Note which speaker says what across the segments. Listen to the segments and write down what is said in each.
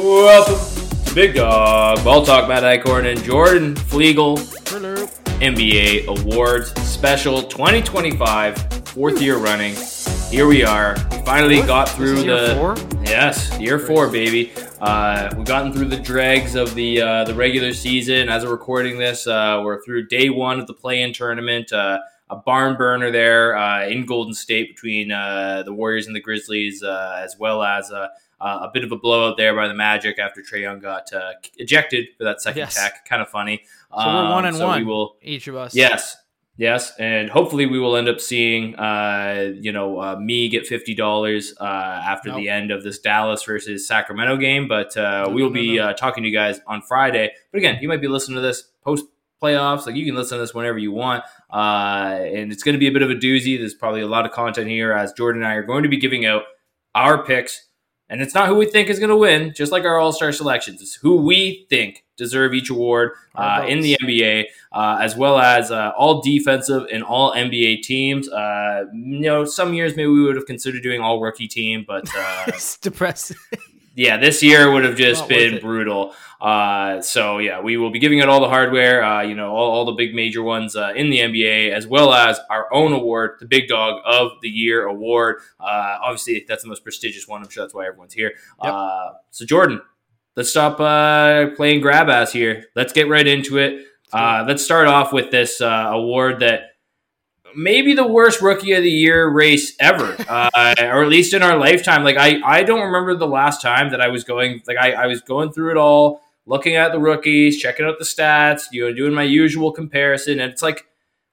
Speaker 1: Welcome to Big Dog Ball Talk. Matt Eichhorn and Jordan Flegel.
Speaker 2: Hello.
Speaker 1: NBA Awards Special 2025, fourth year running. Here we are. We finally got through
Speaker 2: year four?
Speaker 1: Yes, year 4, baby. We've gotten through the dregs of the regular season. As we're recording this, we're through day 1 of the play-in tournament. A barn burner there in Golden State between the Warriors and the Grizzlies, as well as a bit of a blowout there by the Magic after Trae Young got ejected for that second tech. Kind of funny.
Speaker 2: So we're 1-1,
Speaker 1: we will,
Speaker 2: each of us.
Speaker 1: Yes, and hopefully we will end up seeing, me get $50 after the end of this Dallas versus Sacramento game. But we will be talking to you guys on Friday. But again, you might be listening to this post playoffs. Like, you can listen to this whenever you want, and it's going to be a bit of a doozy. There's probably a lot of content here, as Jordan and I are going to be giving out our picks. And it's not who we think is going to win, just like our All-Star selections. It's who we think deserve each award in the NBA, as well as all defensive and all NBA teams. Some years maybe we would have considered doing all rookie team, but
Speaker 2: it's depressing.
Speaker 1: Yeah, this year would have just been brutal. We will be giving out all the hardware, all the big major ones in the NBA, as well as our own award, the Big Dog of the Year award. Obviously, that's the most prestigious one. I'm sure that's why everyone's here.
Speaker 2: Yep.
Speaker 1: So, Jordan, let's stop playing grab ass here. Let's get right into it. Let's start off with this award that maybe the worst rookie of the year race ever, or at least in our lifetime. Like, I don't remember the last time that I was going, I was going through it all, looking at the rookies, checking out the stats, doing my usual comparison. And it's like,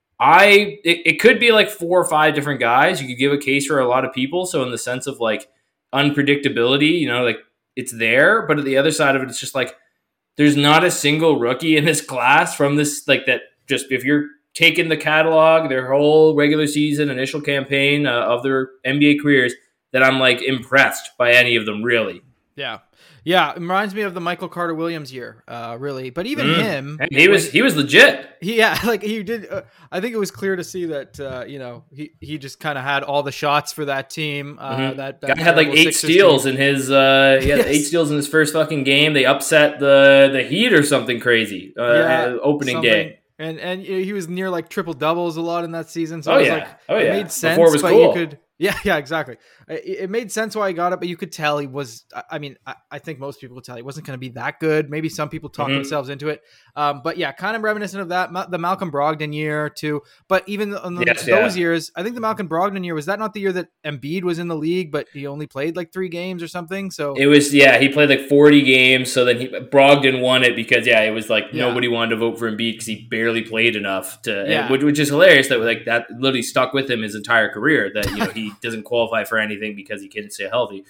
Speaker 1: it could be like 4 or 5 different guys. You could give a case for a lot of people. So in the sense of like unpredictability, it's there, but at the other side of it, it's just like, there's not a single rookie in this class from this, like, that just, if you're taking the catalog, their whole regular season, initial campaign of their NBA careers, that I'm like impressed by any of them, really.
Speaker 2: Yeah. It reminds me of the Michael Carter Williams year, really. But even him,
Speaker 1: and he was legit.
Speaker 2: He did. I think it was clear to see that he just kind of had all the shots for that team. That guy
Speaker 1: had like 8 steals in his. He had 8 steals in his first fucking game. They upset the Heat or something crazy. Opening day.
Speaker 2: And he was near like triple doubles a lot in that season. So it made sense.
Speaker 1: Before it was cool.
Speaker 2: You could, exactly. It made sense why he got it, but you could tell he was. I think most people could tell he wasn't going to be that good. Maybe some people talked themselves into it. But yeah, kind of reminiscent of that. The Malcolm Brogdon year too. But even on those years, I think the Malcolm Brogdon year, was that not the year that Embiid was in the league, but he only played like 3 games or something? So
Speaker 1: it was. Yeah, he played like 40 games. So then Brogdon won it because it was like nobody wanted to vote for Embiid because he barely played enough to. Which is hilarious that that literally stuck with him his entire career. That he doesn't qualify for anything because he couldn't stay healthy.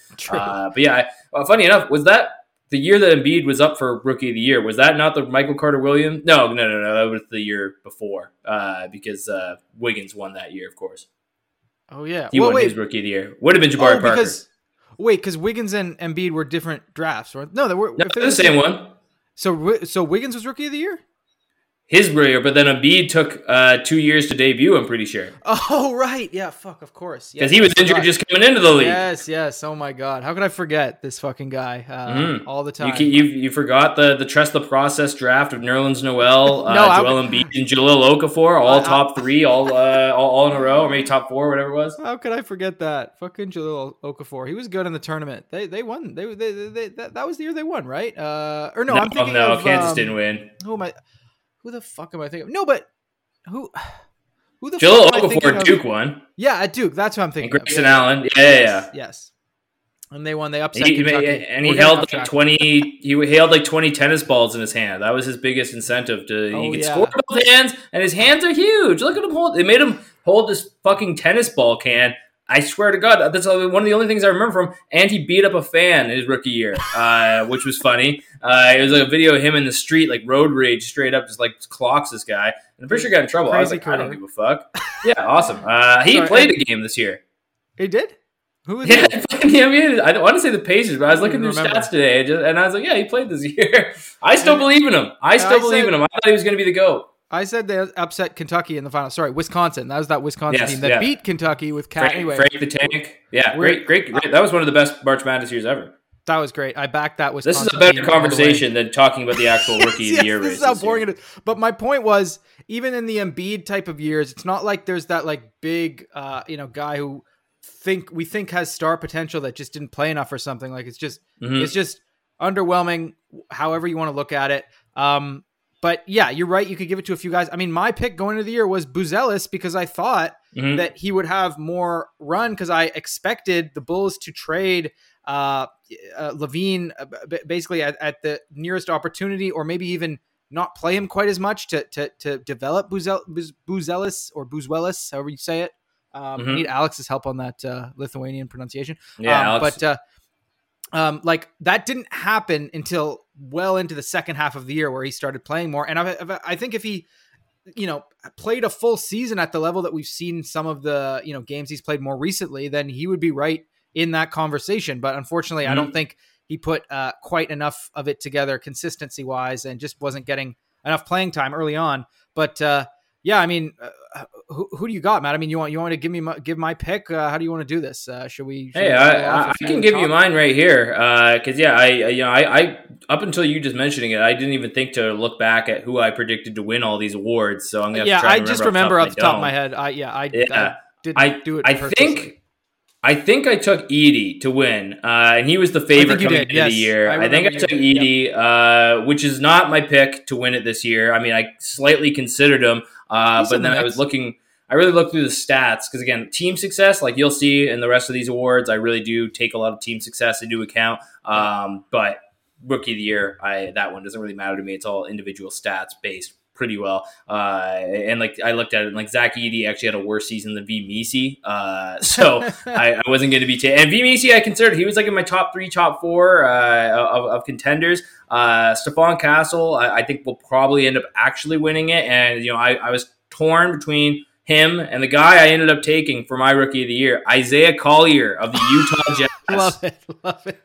Speaker 1: Funny enough, was that the year that Embiid was up for Rookie of the Year? Was that not the Michael Carter Williams? No. That was the year before because Wiggins won that year, of course.
Speaker 2: Oh, yeah.
Speaker 1: He won his Rookie of the Year. Would have been Jabari Parker.
Speaker 2: Because Wiggins and Embiid were different drafts, right? No, they were
Speaker 1: the same one.
Speaker 2: So Wiggins was Rookie of the Year?
Speaker 1: His year, but then Embiid took 2 years to debut, I'm pretty sure.
Speaker 2: Oh, right. Yeah, of course.
Speaker 1: Because he was injured just coming into the league.
Speaker 2: Yes. Oh, my God. How could I forget this fucking guy all the time?
Speaker 1: You forgot the trust the process draft of Nerlens Noel, Joel Embiid, and Jahlil Okafor, all top 3, all in a row, or maybe top 4, whatever it was.
Speaker 2: How could I forget that? Fucking Jahlil Okafor. He was good in the tournament. They won. That was the year they won, right? I'm thinking of
Speaker 1: Kansas didn't win.
Speaker 2: Who the fuck am I thinking of? No, but who the
Speaker 1: Jahlil
Speaker 2: fuck am I thinking
Speaker 1: Okafor,
Speaker 2: of?
Speaker 1: Duke won.
Speaker 2: Yeah, at Duke. That's what I'm thinking
Speaker 1: and Grayson Allen. Yeah.
Speaker 2: Yes. And they won. They upset
Speaker 1: Kentucky. And he held like 20. He held like 20 tennis balls in his hand. That was his biggest incentive. He could score with both hands, and his hands are huge. Look at him hold. They made him hold this fucking tennis ball can. I swear to God, that's one of the only things I remember from. And he beat up a fan in his rookie year, which was funny. It was like a video of him in the street, like road rage, straight up, just like clocks this guy. And I'm pretty sure he got in trouble. I was like, I don't give a fuck. Yeah, awesome. He played a game this year.
Speaker 2: He did? Who was
Speaker 1: I want to say the Pacers, but I was looking through stats today, and I was like, yeah, he played this year. I still believe in him. I believe in him. I thought he was going to be the GOAT.
Speaker 2: I said they upset Kentucky in the final. Sorry, Wisconsin. That was that Wisconsin team that beat Kentucky with Cat.
Speaker 1: Frank the Tank. Yeah, great. That was one of the best March Madness years ever.
Speaker 2: That was great. I backed that.
Speaker 1: This is a better conversation than talking about the actual rookie of the year race.
Speaker 2: This is how boring it is. But my point was, even in the Embiid type of years, it's not like there's that like big, guy who we think has star potential that just didn't play enough or something. Like it's just underwhelming, however you want to look at it. But yeah, you're right. You could give it to a few guys. I mean, my pick going into the year was Buzelis because I thought that he would have more run because I expected the Bulls to trade Levine basically at the nearest opportunity, or maybe even not play him quite as much to develop Buzelis or Buzelis, however you say it. Need Alex's help on that Lithuanian pronunciation.
Speaker 1: Yeah, Alex.
Speaker 2: But like that didn't happen until well into the second half of the year where he started playing more. And I think if he, played a full season at the level that we've seen some of the, games he's played more recently, then he would be right in that conversation. But unfortunately, I don't think he put quite enough of it together consistency wise and just wasn't getting enough playing time early on. But yeah, I mean, who do you got, Matt? I mean, you want to give my pick? How do you want to do this? Should we?
Speaker 1: I can give you mine right here. Because I up until you just mentioning it, I didn't even think to look back at who I predicted to win all these awards. So I'm gonna
Speaker 2: I just remember off the top of my head. I didn't do it.
Speaker 1: I think I took Edey to win, and he was the favorite coming into the year. I think I took Edey, which is not my pick to win it this year. I mean, I slightly considered him, but then I really looked through the stats because, again, team success, like you'll see in the rest of these awards, I really do take a lot of team success into account. But rookie of the year, that one doesn't really matter to me. It's all individual stats based pretty well. And like I looked at it, and like Zach Edey actually had a worse season than V. Meese. So I wasn't going to be and V. Meese, I considered he was like in my top 3, top 4 of contenders. Stephon Castle, I think will probably end up actually winning it. And, I was torn between him and the guy I ended up taking for my rookie of the year, Isaiah Collier of the Utah Jazz.
Speaker 2: Love it.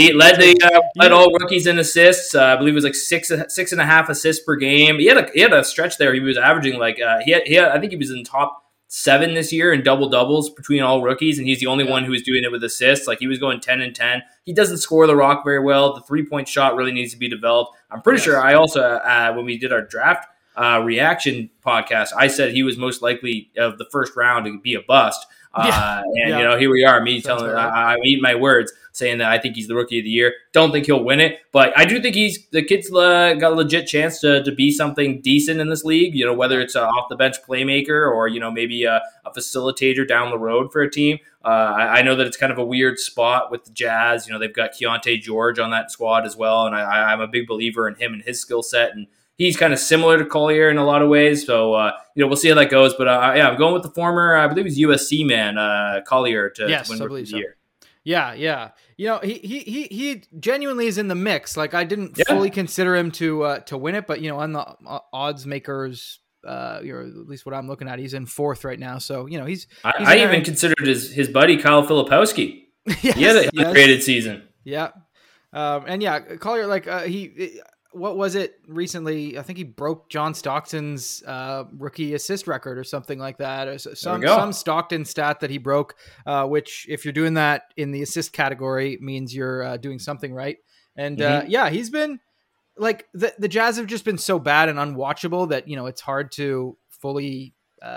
Speaker 1: Led all rookies in assists. I believe it was like 6.5 assists per game. He had a stretch there. He was averaging like I think he was in top 7 this year in double doubles between all rookies, and he's the only one who was doing it with assists. Like he was going 10 and 10. He doesn't score the rock very well. The 3-point shot really needs to be developed. I'm pretty sure I also when we did our draft reaction podcast, I said he was most likely of the first round to be a bust. Here we are, me telling I eat my words, saying that I think he's the rookie of the year. Don't think he'll win it, but I do think the kid's got a legit chance to be something decent in this league. Whether it's off the bench playmaker or maybe a facilitator down the road for a team. I know that it's kind of a weird spot with the Jazz. They've got Keontae George on that squad as well, and I'm a big believer in him and his skill set, and he's kind of similar to Collier in a lot of ways. So, we'll see how that goes. But, I'm going with the former, I believe he's USC man, Collier to win Rookie of the Year.
Speaker 2: Yeah. He genuinely is in the mix. Like, I didn't fully consider him to win it, but, on the odds makers, at least what I'm looking at, he's in 4th right now. So, he's
Speaker 1: I even considered his buddy, Kyle Filipowski. He had a graded season.
Speaker 2: Yeah. Collier, like, what was it recently? I think he broke John Stockton's rookie assist record or something like that. Some Stockton stat that he broke, which if you're doing that in the assist category means you're doing something right. And he's been like the Jazz have just been so bad and unwatchable that, it's hard to fully,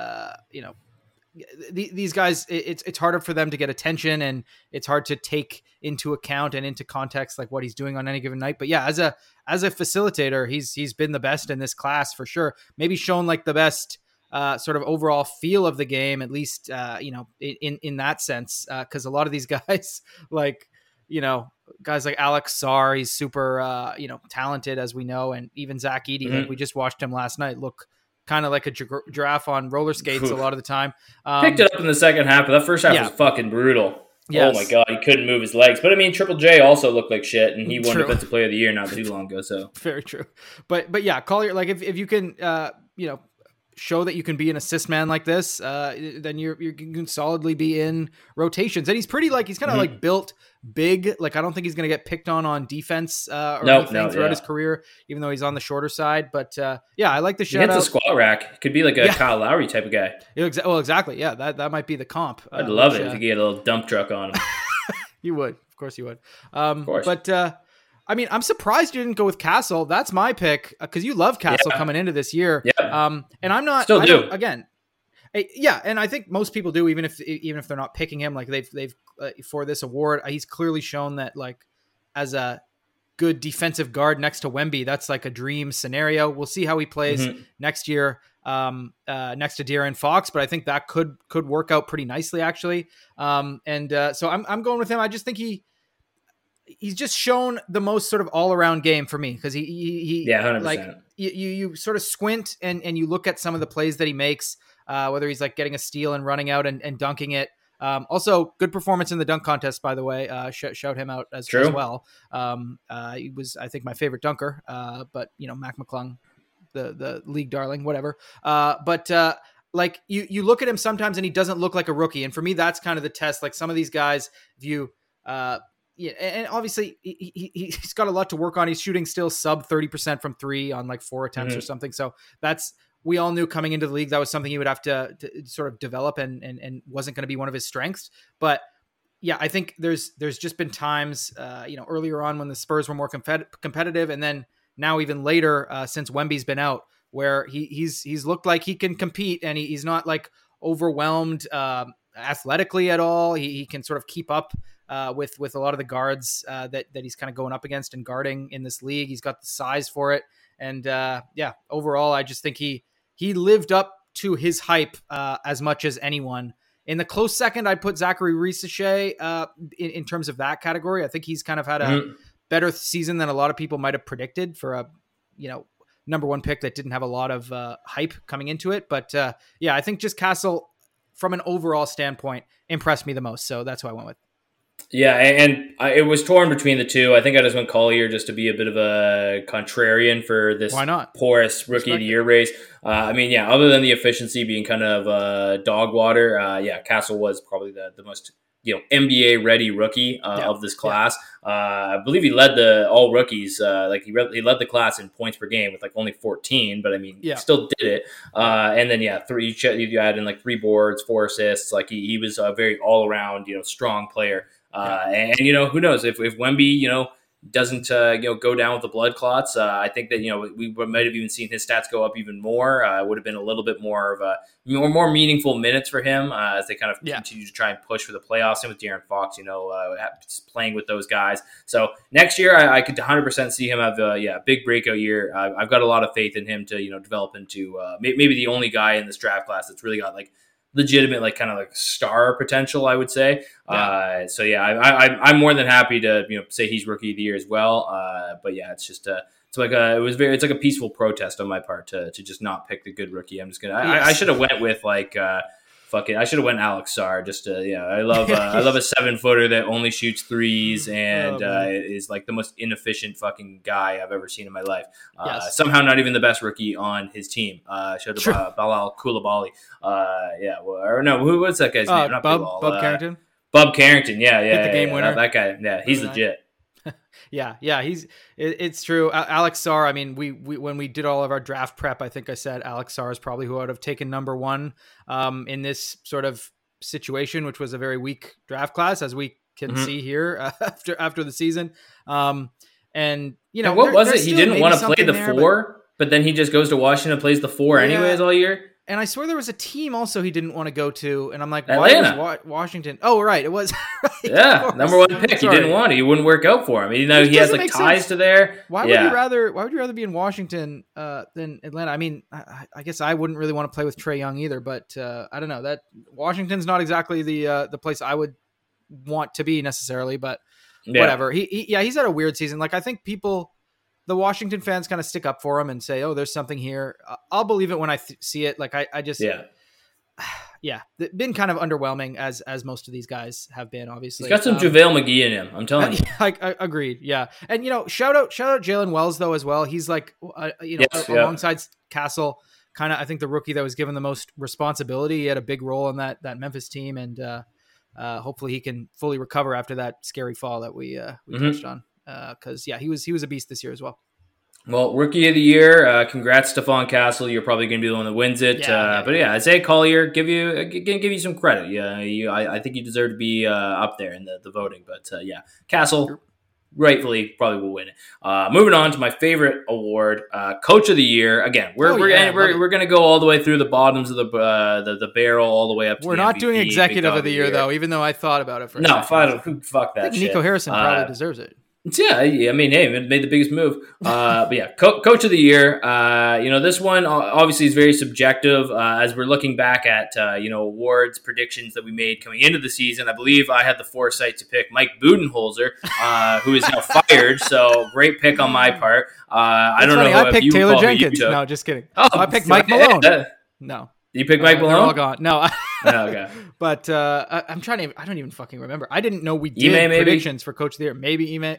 Speaker 2: these guys, it's harder for them to get attention, and it's hard to take into account and into context like what he's doing on any given night. But yeah, as a facilitator, he's been the best in this class for sure. Maybe shown like the best sort of overall feel of the game, at least in that sense, because a lot of these guys guys like Alex Sarr, he's super talented, as we know, and even Zach Edey, like we just watched him last night, look kind of like a giraffe on roller skates a lot of the time.
Speaker 1: Picked it up in the second half, but that first half was fucking brutal. Yes. Oh my God, he couldn't move his legs. But I mean, Triple J also looked like shit, and he won Defensive Player of the Year not too long ago. So
Speaker 2: very true. But yeah, Collier, like if you can show that you can be an assist man like this, then you can solidly be in rotations. And he's pretty he's kind of like built big. Like I don't think he's going to get picked on defense or anything throughout his career, even though he's on the shorter side. But I like the shout out.
Speaker 1: He hits a squat rack. Could be like a Kyle Lowry type of guy.
Speaker 2: Well, exactly. Yeah, that might be the comp.
Speaker 1: I'd love it if you get a little dump truck on him.
Speaker 2: You would. Of course you would.
Speaker 1: Of course.
Speaker 2: But I mean, I'm surprised you didn't go with Castle. That's my pick because you love Castle coming into this year.
Speaker 1: Yeah.
Speaker 2: And I'm not.
Speaker 1: Still do.
Speaker 2: Again. Yeah, and I think most people do, even if they're not picking him. Like they've for this award, he's clearly shown that like as a good defensive guard next to Wemby, that's like a dream scenario. We'll see how he plays next year next to De'Aaron Fox, but I think that could work out pretty nicely actually. So I'm going with him. I just think he's just shown the most sort of all around game for me because he
Speaker 1: 100%.
Speaker 2: like you sort of squint and you look at some of the plays that he makes. Whether he's like getting a steal and running out and dunking it. Also, good performance in the dunk contest, by the way. Shout him out as well. He was, I think, my favorite dunker. But Mac McClung, the league darling, whatever. Like you look at him sometimes and he doesn't look like a rookie. And for me, that's kind of the test. Like some of these guys, if you and obviously he's got a lot to work on. He's shooting still sub 30% from 3 on like 4 attempts or something. So we all knew coming into the league that was something he would have to sort of develop and wasn't going to be one of his strengths. But yeah, I think there's just been times, earlier on when the Spurs were more competitive, and then now even later since Wemby's been out, where he's looked like he can compete and he's not like overwhelmed athletically at all. He can sort of keep up with a lot of the guards that he's kind of going up against and guarding in this league. He's got the size for it. And overall, I just think he lived up to his hype as much as anyone. In the close second, I'd put Zachary Risache in terms of that category. I think he's kind of had a better season than a lot of people might have predicted for a number one pick that didn't have a lot of hype coming into it. But I think just Castle, from an overall standpoint, impressed me the most. So that's who I went with.
Speaker 1: Yeah, and it was torn between the two. I think I just went Collier just to be a bit of a contrarian for this porous rookie of the year race. Other than the efficiency being kind of dog water, Castle was probably the most NBA ready rookie of this class. I believe he led all rookies. He led the class in points per game with like only 14, but still did it. And then you add in like 3 boards, 4 assists. Like he was a very all around strong player. And who knows if Wemby doesn't go down with the blood clots. I think that we might have even seen his stats go up even more. It would have been a little bit more of a more meaningful minutes for him as they kind of continue to try and push for the playoffs. And with De'Aaron Fox, playing with those guys. So next year, I could 100% see him have a big breakout year. I've got a lot of faith in him to develop into maybe the only guy in this draft class that's really got like legitimate kind of star potential, I would say. I'm more than happy to say he's rookie of the year as well. It's just it's like a peaceful protest on my part to just not pick the good rookie. I'm just gonna I should have went with I should have went Alex Sarr just to I love a 7-footer that only shoots threes and is like the most inefficient fucking guy I've ever seen in my life. Somehow not even the best rookie on his team. Should have Bilal Coulibaly. What's that guy's name? Not
Speaker 2: Bob Carrington.
Speaker 1: Bob Carrington. Yeah.
Speaker 2: Hit the game winner.
Speaker 1: That guy. Yeah, he's legit.
Speaker 2: It's true. Alex Sarr, I mean, we when we did all of our draft prep, I think I said Alex Sarr is probably who I would have taken number 1 in this sort of situation, which was a very weak draft class, as we can see here after the season. And
Speaker 1: what was it? He didn't want to play the 4, but then he just goes to Washington and plays the 4 anyways all year.
Speaker 2: And I swear there was a team also he didn't want to go to. And I'm like,
Speaker 1: Atlanta.
Speaker 2: Why was Washington? Oh, right. It was. Right,
Speaker 1: yeah. Number 1 pick. Sorry. He didn't want it. He wouldn't work out for him. He has like ties sense. To there.
Speaker 2: Why would you rather be in Washington than Atlanta? I mean, I guess I wouldn't really want to play with Trae Young either, but I don't know, that Washington's not exactly the place I would want to be necessarily, but whatever. He's had a weird season. Like, I think the Washington fans kind of stick up for him and say, oh, there's something here. I'll believe it when I see it. Like I just, been kind of underwhelming as most of these guys have been, obviously.
Speaker 1: He's got some JaVale McGee in him. I'm telling you.
Speaker 2: I agreed. Yeah. And, shout out Jalen Wells though, as well. He's like, alongside Castle, kind of, I think the rookie that was given the most responsibility. He had a big role in that Memphis team. And hopefully he can fully recover after that scary fall that we touched on. Because he was a beast this year as well.
Speaker 1: Well, rookie of the year, congrats, Stephon Castle. You're probably going to be the one that wins it. But yeah, Isaiah Collier, give you some credit. Yeah, I think you deserve to be up there in the voting. But yeah, Castle rightfully probably will win it. Moving on to my favorite award, Coach of the Year. Again, we're going to go all the way through the bottoms of the barrel, all the way up to
Speaker 2: we're
Speaker 1: the
Speaker 2: not
Speaker 1: MVP,
Speaker 2: doing Executive of the Year though, even though I thought about it for a second.
Speaker 1: Fuck that.
Speaker 2: I think Nico Harrison probably deserves it.
Speaker 1: Yeah, I mean, hey, it made the biggest move. But yeah, Coach of the Year. This one obviously is very subjective. As we're looking back at awards predictions that we made coming into the season, I believe I had the foresight to pick Mike Budenholzer, who is now fired. So great pick on my part. I don't know.
Speaker 2: I picked Taylor Jenkins. No, just kidding.
Speaker 1: Oh,
Speaker 2: I picked Mike Malone. No.
Speaker 1: You picked Mike Malone?
Speaker 2: They're all gone. No.
Speaker 1: Okay.
Speaker 2: But I'm trying to. I don't even fucking remember. I didn't know we did predictions for Coach of the Year. Maybe Ime.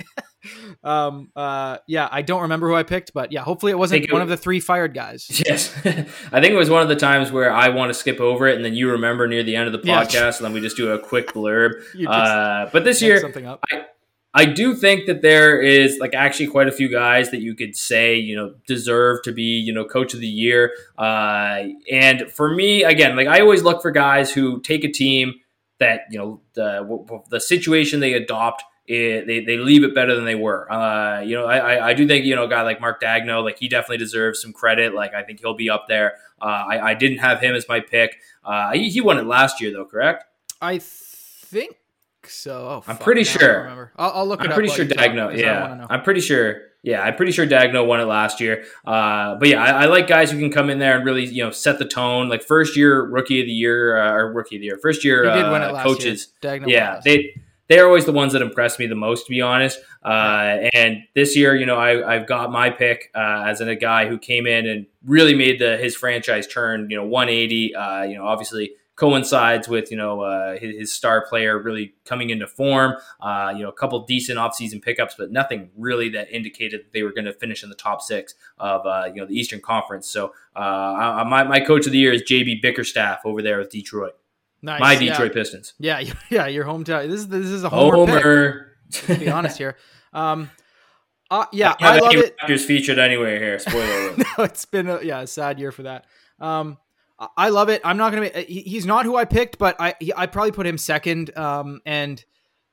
Speaker 2: Yeah, I don't remember who I picked, but yeah, hopefully it wasn't one of the 3 fired guys.
Speaker 1: Yes, I think it was one of the times where I want to skip over it, and then you remember near the end of the podcast, and then we just do a quick blurb. But this year, I do think that there is actually quite a few guys that you could say, deserve to be, Coach of the Year. And for me, again, I always look for guys who take a team that, the situation they adopt, they leave it better than they were. I do think, a guy like Mark Daigneault, he definitely deserves some credit. I think he'll be up there. I didn't have him as my pick. He won it last year though, correct?
Speaker 2: I think so.
Speaker 1: I'm pretty sure.
Speaker 2: I'll look it up.
Speaker 1: I'm pretty sure Daigneault. Yeah, I'm pretty sure. Yeah, I'm pretty sure Daigneault won it last year. But yeah, I like guys who can come in there and really, set the tone. First year rookie of the year, first year
Speaker 2: he did win it last
Speaker 1: coaches.
Speaker 2: Year.
Speaker 1: Yeah, they're always the ones that impress me the most, to be honest. And this year, I've got my pick as a guy who came in and really made his franchise turn, 180. Obviously coincides with his star player really coming into form. A couple decent offseason pickups, but nothing really that indicated that they were going to finish in the top 6 of the Eastern Conference. So my Coach of the Year is JB Bickerstaff over there with Detroit.
Speaker 2: Nice.
Speaker 1: My Detroit Pistons.
Speaker 2: Yeah, your hometown. This is a homer pick, to be honest here. I love it.
Speaker 1: Raptors featured anywhere here. Spoiler alert.
Speaker 2: No, it's been a sad year for that. I love it. I'm not gonna. He's not who I picked, but I probably put him second. And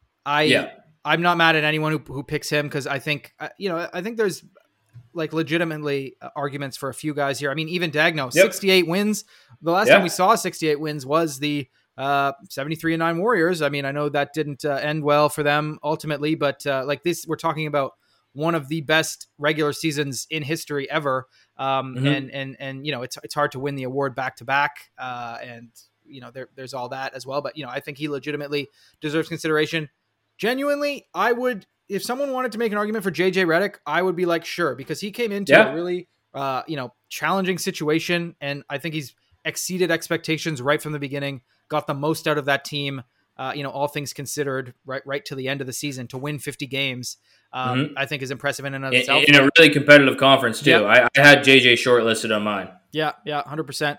Speaker 2: I'm not mad at anyone who picks him because I think I think there's legitimately arguments for a few guys here. I mean, even Daigneault, 68 wins. The last time we saw 68 wins was the 73-9 Warriors. I mean, I know that didn't end well for them ultimately, but this, we're talking about one of the best regular seasons in history ever. And it's hard to win the award back to back. And there's all that as well. But I think he legitimately deserves consideration. Genuinely, I would. If someone wanted to make an argument for JJ Redick, I would be sure, because he came into a really, challenging situation. And I think he's exceeded expectations right from the beginning, got the most out of that team, all things considered, right to the end of the season to win 50 games. I think is impressive in and of itself.
Speaker 1: In a really competitive conference too. Yep. I had JJ shortlisted on mine.
Speaker 2: Yeah. 100%.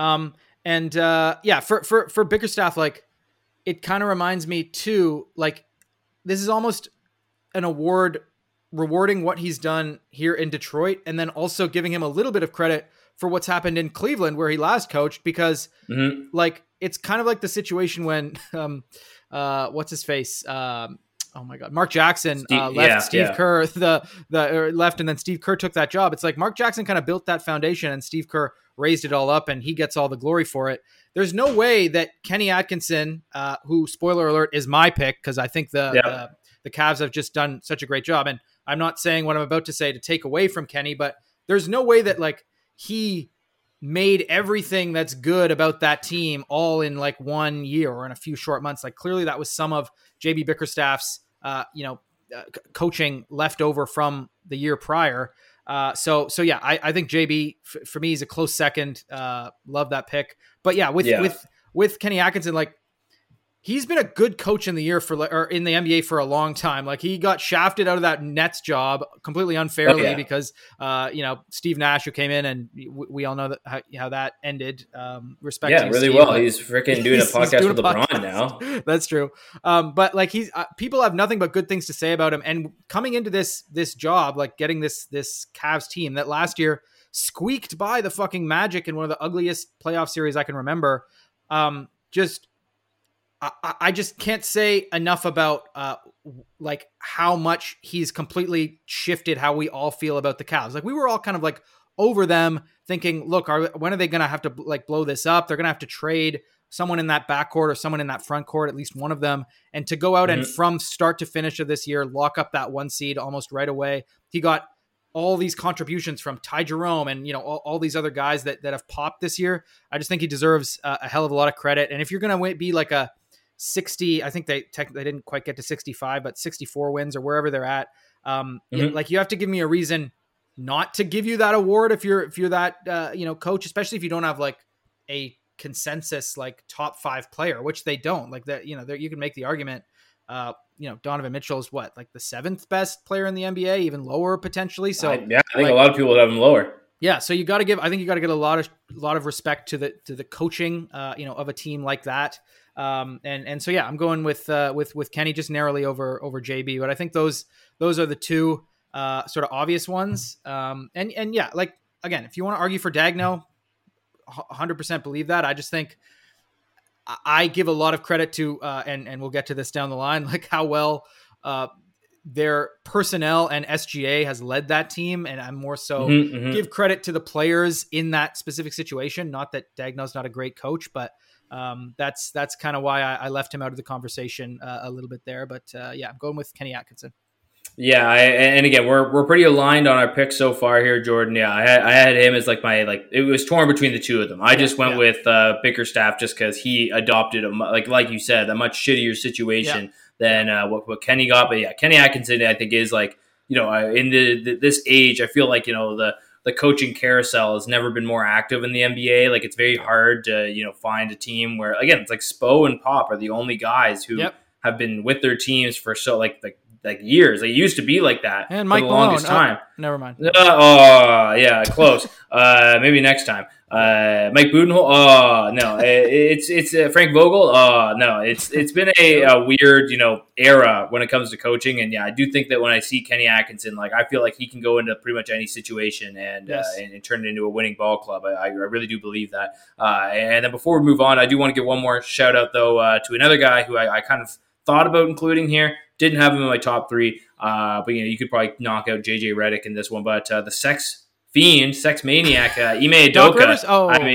Speaker 2: For Bickerstaff, it kind of reminds me too, this is almost an award rewarding what he's done here in Detroit, and then also giving him a little bit of credit for what's happened in Cleveland where he last coached, because it's kind of like the situation when what's his face? Oh my God, Mark Jackson left Steve Kerr left, and then Steve Kerr took that job. It's like Mark Jackson kind of built that foundation and Steve Kerr raised it all up and he gets all the glory for it. There's no way that Kenny Atkinson, who, spoiler alert, is my pick, because I think the Cavs have just done such a great job. And I'm not saying what I'm about to say to take away from Kenny, but there's no way that he made everything that's good about that team all in 1 year or in a few short months. Clearly that was some of JB Bickerstaff's, coaching left over from the year prior. I think JB for me is a close second. Love that pick. But yeah, with Kenny Atkinson, he's been a good coach in the year or in the NBA for a long time. Like he got shafted out of that Nets job completely unfairly because, Steve Nash, who came in, and we all know that how that ended. Respect to
Speaker 1: really
Speaker 2: Steve,
Speaker 1: well. He's freaking doing a podcast with LeBron now.
Speaker 2: That's true. But like people have nothing but good things to say about him. And coming into this job, like getting this Cavs team that last year squeaked by the fucking Magic in one of the ugliest playoff series I can remember. I just can't say enough about like how much he's completely shifted how we all feel about the Cavs. Like we were all kind of like over them thinking, look, when are they going to have to like blow this up? They're going to have to trade someone in that backcourt or someone in that front court, at least one of them. And to go out and from start to finish of this year, lock up that 1 seed almost right away. He got all these contributions from Ty Jerome and, all these other guys that have popped this year. I just think he deserves a hell of a lot of credit. And if you're going to be like a 60, I think they didn't quite get to 65, but 64 wins or wherever they're at. Like you have to give me a reason not to give you that award if you're that coach, especially if you don't have like a consensus like top 5 player, which they don't. Like that, you can make the argument. Donovan Mitchell is what, like the 7th best player in the NBA, even lower potentially. So
Speaker 1: I think a lot of people would have him lower.
Speaker 2: Yeah, so you got to give a lot of respect to the coaching, of a team like that. And so yeah, I'm going with Kenny just narrowly over JB, but I think those are the two sort of obvious ones. And yeah, like again, if you want to argue for Dagno, 100% believe that. I just think I give a lot of credit to and we'll get to this down the line, like how well their personnel and SGA has led that team. And I'm more so give credit to the players in that specific situation. Not that Dagno's not a great coach, but that's kind of why I left him out of the conversation a little bit there. But yeah, I'm going with Kenny Atkinson.
Speaker 1: Yeah, and again, we're pretty aligned on our picks so far here, Jordan. Yeah, I had him as like it was torn between the two of them. I just went with Bickerstaff just because he adopted like you said, a much shittier situation than what Kenny got. But yeah, Kenny Atkinson, I think, is like in this age, I feel like the coaching carousel has never been more active in the NBA. Like it's very hard to find a team where, again, it's like Spo and Pop are the only guys who have been with their teams for so like years. It used to be like that
Speaker 2: and Mike
Speaker 1: for the longest time.
Speaker 2: Never mind.
Speaker 1: Yeah, close. Maybe next time. Mike Budenholzer. Oh no, it's Frank Vogel. Oh no, it's been a weird era when it comes to coaching. And yeah, I do think that when I see Kenny Atkinson, like I feel like he can go into pretty much any situation and turn it into a winning ball club. I really do believe that. And then before we move on, I do want to give one more shout out though to another guy who I kind of thought about including here. Didn't have him in my top 3, but you could probably knock out JJ Redick in this one. But the sex maniac, Ime Udoka. Ime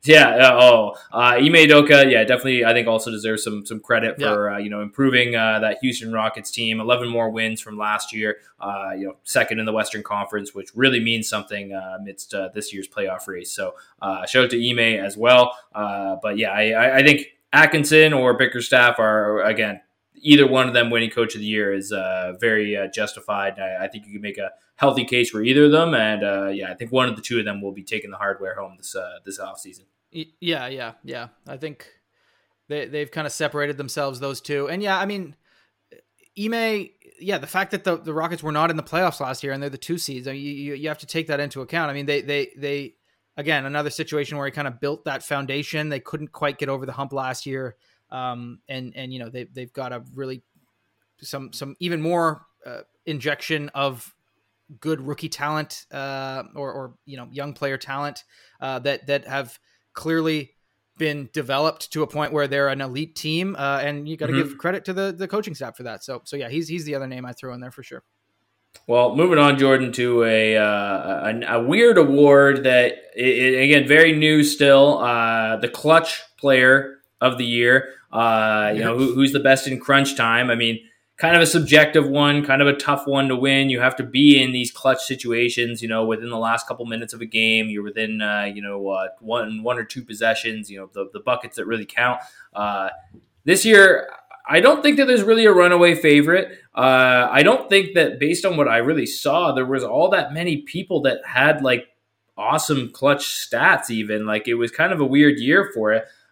Speaker 1: Udoka, definitely. I think also deserves some credit for improving that Houston Rockets team. 11 more wins from last year. Second in the Western Conference, which really means something amidst this year's playoff race. So shout out to Ime as well. But yeah, I think Atkinson or Bickerstaff are again. Either one of them winning Coach of the Year is very justified. I think you can make a healthy case for either of them, and I think one of the two of them will be taking the hardware home this offseason.
Speaker 2: Yeah. I think they've kind of separated themselves, those two. And yeah, I mean, Ime, the fact that the Rockets were not in the playoffs last year and they're the 2 seeds, I mean, you have to take that into account. I mean, they again, another situation where he kind of built that foundation. They couldn't quite get over the hump last year. They've got a really some even more injection of good rookie talent or young player talent that have clearly been developed to a point where they're an elite team, and you got to give credit to the coaching staff for that. So yeah, he's the other name I threw in there for sure.
Speaker 1: Well, moving on, Jordan, to a weird award that again very new still, the clutch player of the year. Who's the best in crunch time? I mean, kind of a subjective one, kind of a tough one to win. You have to be in these clutch situations, within the last couple minutes of a game. You're within, one or two possessions, the buckets that really count. This year, I don't think that there's really a runaway favorite. I don't think that based on what I really saw, there was all that many people that had like awesome clutch stats even. Like it was kind of a weird year for it.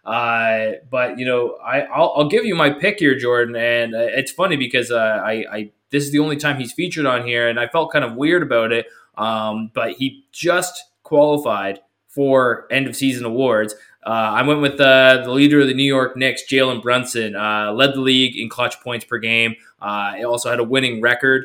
Speaker 1: But I'll give you my pick here, Jordan, and it's funny because I this is the only time he's featured on here, and I felt kind of weird about it. But he just qualified for end of season awards. I went with the leader of the New York Knicks, Jalen Brunson. Led the league in clutch points per game. He also had a winning record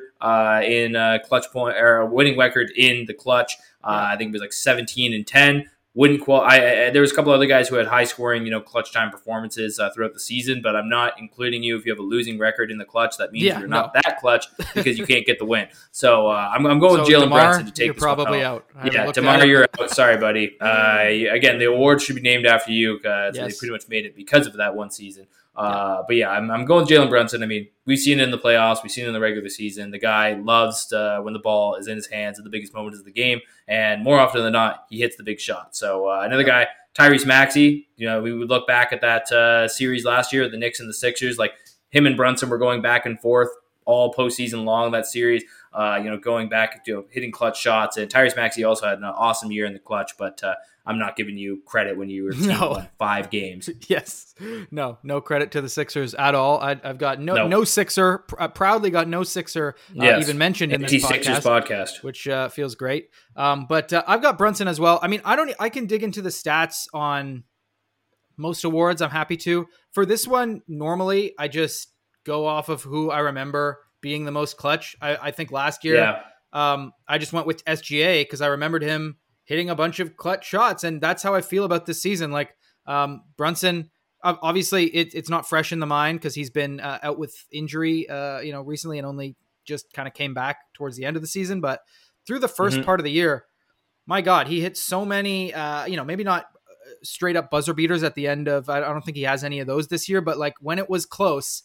Speaker 1: in clutch point, or a winning record in the clutch. I think it was like 17-10. Wouldn't there was a couple other guys who had high scoring, clutch time performances throughout the season, but I'm not including you if you have a losing record in the clutch. That means you're not that clutch because you can't get the win. So I'm going with Jalen Brunson to take
Speaker 2: you're
Speaker 1: this
Speaker 2: probably
Speaker 1: one
Speaker 2: out.
Speaker 1: Yeah, DeMar, you're out. Sorry, buddy. Again, the award should be named after you. So they pretty much made it because of that one season. But yeah, I'm going with Jalen Brunson. I mean, we've seen it in the playoffs. We've seen it in the regular season. The guy loves when the ball is in his hands at the biggest moments of the game. And more often than not, he hits the big shot. So another guy, Tyrese Maxey, we would look back at that series last year, the Knicks and the Sixers. Like him and Brunson were going back and forth all postseason long, that series, going back, hitting clutch shots. And Tyrese Maxey also had an awesome year in the clutch, but I'm not giving you credit when you were 5 games.
Speaker 2: Yes. No credit to the Sixers at all. I've got no Sixer, proudly got no Sixer even mentioned in this
Speaker 1: podcast,
Speaker 2: which feels great. But I've got Brunson as well. I mean, I can dig into the stats on most awards. I'm happy to. For this one, normally I just go off of who I remember being the most clutch. I think last year, I just went with SGA because I remembered him hitting a bunch of clutch shots, and that's how I feel about this season. Like Brunson, obviously it's not fresh in the mind because he's been out with injury, recently, and only just kind of came back towards the end of the season. But through the first part of the year, my God, he hit so many, maybe not straight up buzzer beaters at the end of, I don't think he has any of those this year, but like when it was close,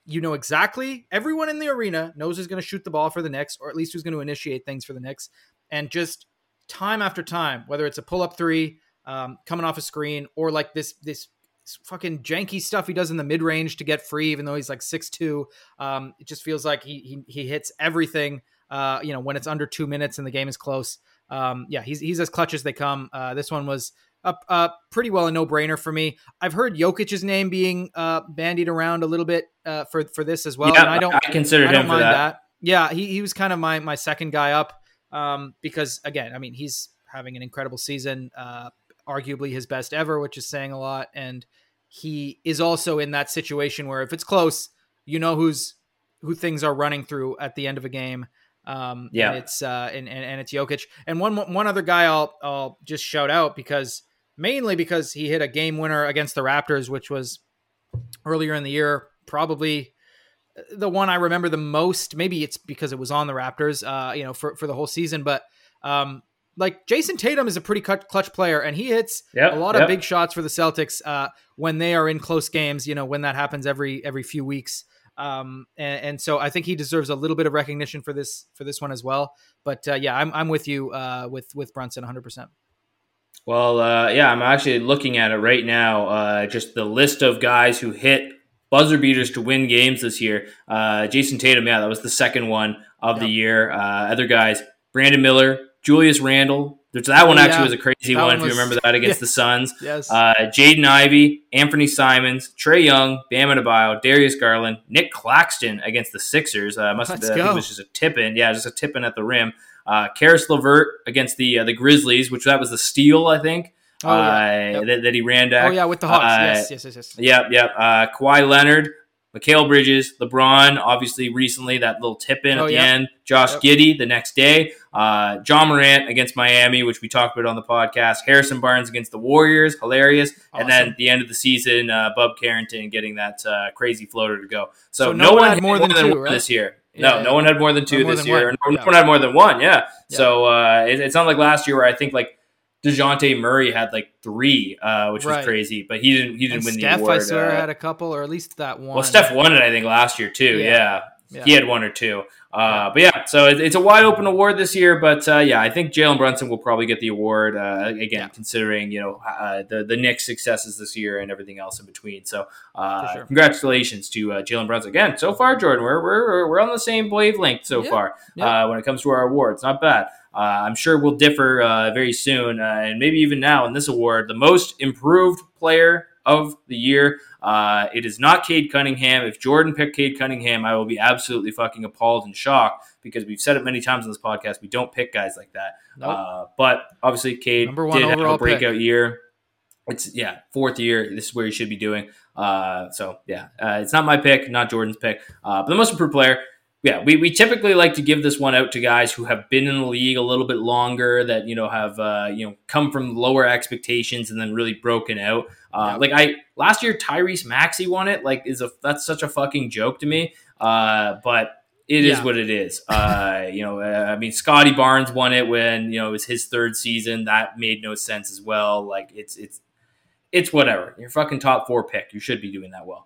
Speaker 2: exactly, everyone in the arena knows who's going to shoot the ball for the Knicks, or at least who's going to initiate things for the Knicks. And just time after time, whether it's a pull-up three, coming off a screen, or like this fucking janky stuff he does in the mid-range to get free, even though he's like 6'2", it just feels like he hits everything, when it's under 2 minutes and the game is close. He's as clutch as they come. This one was pretty well a no-brainer for me. I've heard Jokic's name being bandied around a little bit for this as well.
Speaker 1: Yeah,
Speaker 2: and
Speaker 1: I considered him for that.
Speaker 2: Yeah, he was kind of my second guy up. Because again, I mean, he's having an incredible season, arguably his best ever, which is saying a lot. And he is also in that situation where if it's close, who things are running through at the end of a game. And it's it's Jokic. And one other guy I'll just shout out mainly because he hit a game winner against the Raptors, which was earlier in the year, probably the one I remember the most. Maybe it's because it was on the Raptors, for the whole season. But like Jason Tatum is a pretty clutch player, and he hits a lot of big shots for the Celtics when they are in close games. When that happens every few weeks. And so I think he deserves a little bit of recognition for this one as well. But I'm with you with Brunson 100%.
Speaker 1: Well, I'm actually looking at it right now. Just the list of guys who hit buzzer beaters to win games this year. Jason Tatum, that was the second one of the year. Other guys, Brandon Miller, Julius Randle. That one actually was a crazy one, if you remember that, against the Suns.
Speaker 2: Yes.
Speaker 1: Jaden Ivey, Anthony Simons, Trae Young, Bam Adebayo, Darius Garland, Nick Claxton against the Sixers. I think it was just a tip-in. Yeah, just a tip-in at the rim. Karis LeVert against the Grizzlies, that was the steal, I think. That he ran back.
Speaker 2: Oh, yeah, with the Hawks. Yes.
Speaker 1: Yep. Kawhi Leonard, Mikal Bridges, LeBron, obviously recently, that little tip-in at the end. Josh Giddey the next day. John Morant against Miami, which we talked about on the podcast. Harrison Barnes against the Warriors, hilarious. Awesome. And then at the end of the season, Bub Carrington getting that crazy floater to go. So no one had more than two, right? This year. No one had more than two this year. No one had more than one, So it's not like last year where I think like DeJounte Murray had like 3, which was crazy, but he didn't win
Speaker 2: Steph,
Speaker 1: the award.
Speaker 2: I swear, had a couple, or at least that one.
Speaker 1: Well, Steph won it, I think, last year too. Yeah. He had 1 or 2. But so it's a wide open award this year. But I think Jalen Brunson will probably get the award again, considering the Knicks' successes this year and everything else in between. So congratulations to Jalen Brunson again. So far, Jordan, we're on the same wavelength so far when it comes to our awards. Not bad. I'm sure we'll differ very soon, and maybe even now in this award, the most improved player of the year. It is not Cade Cunningham. If Jordan picked Cade Cunningham, I will be absolutely fucking appalled and shocked, because we've said it many times on this podcast. We don't pick guys like that. Nope. But obviously, Cade did have a breakout year. It's fourth year. This is where he should be doing. It's not my pick, not Jordan's pick. But the most improved player. Yeah, we typically like to give this one out to guys who have been in the league a little bit longer, that have come from lower expectations and then really broken out. Last year Tyrese Maxey won it. That's such a fucking joke to me. But it is what it is. Scotty Barnes won it when it was his third season. That made no sense as well. It's whatever. You're fucking top 4 pick. You should be doing that well.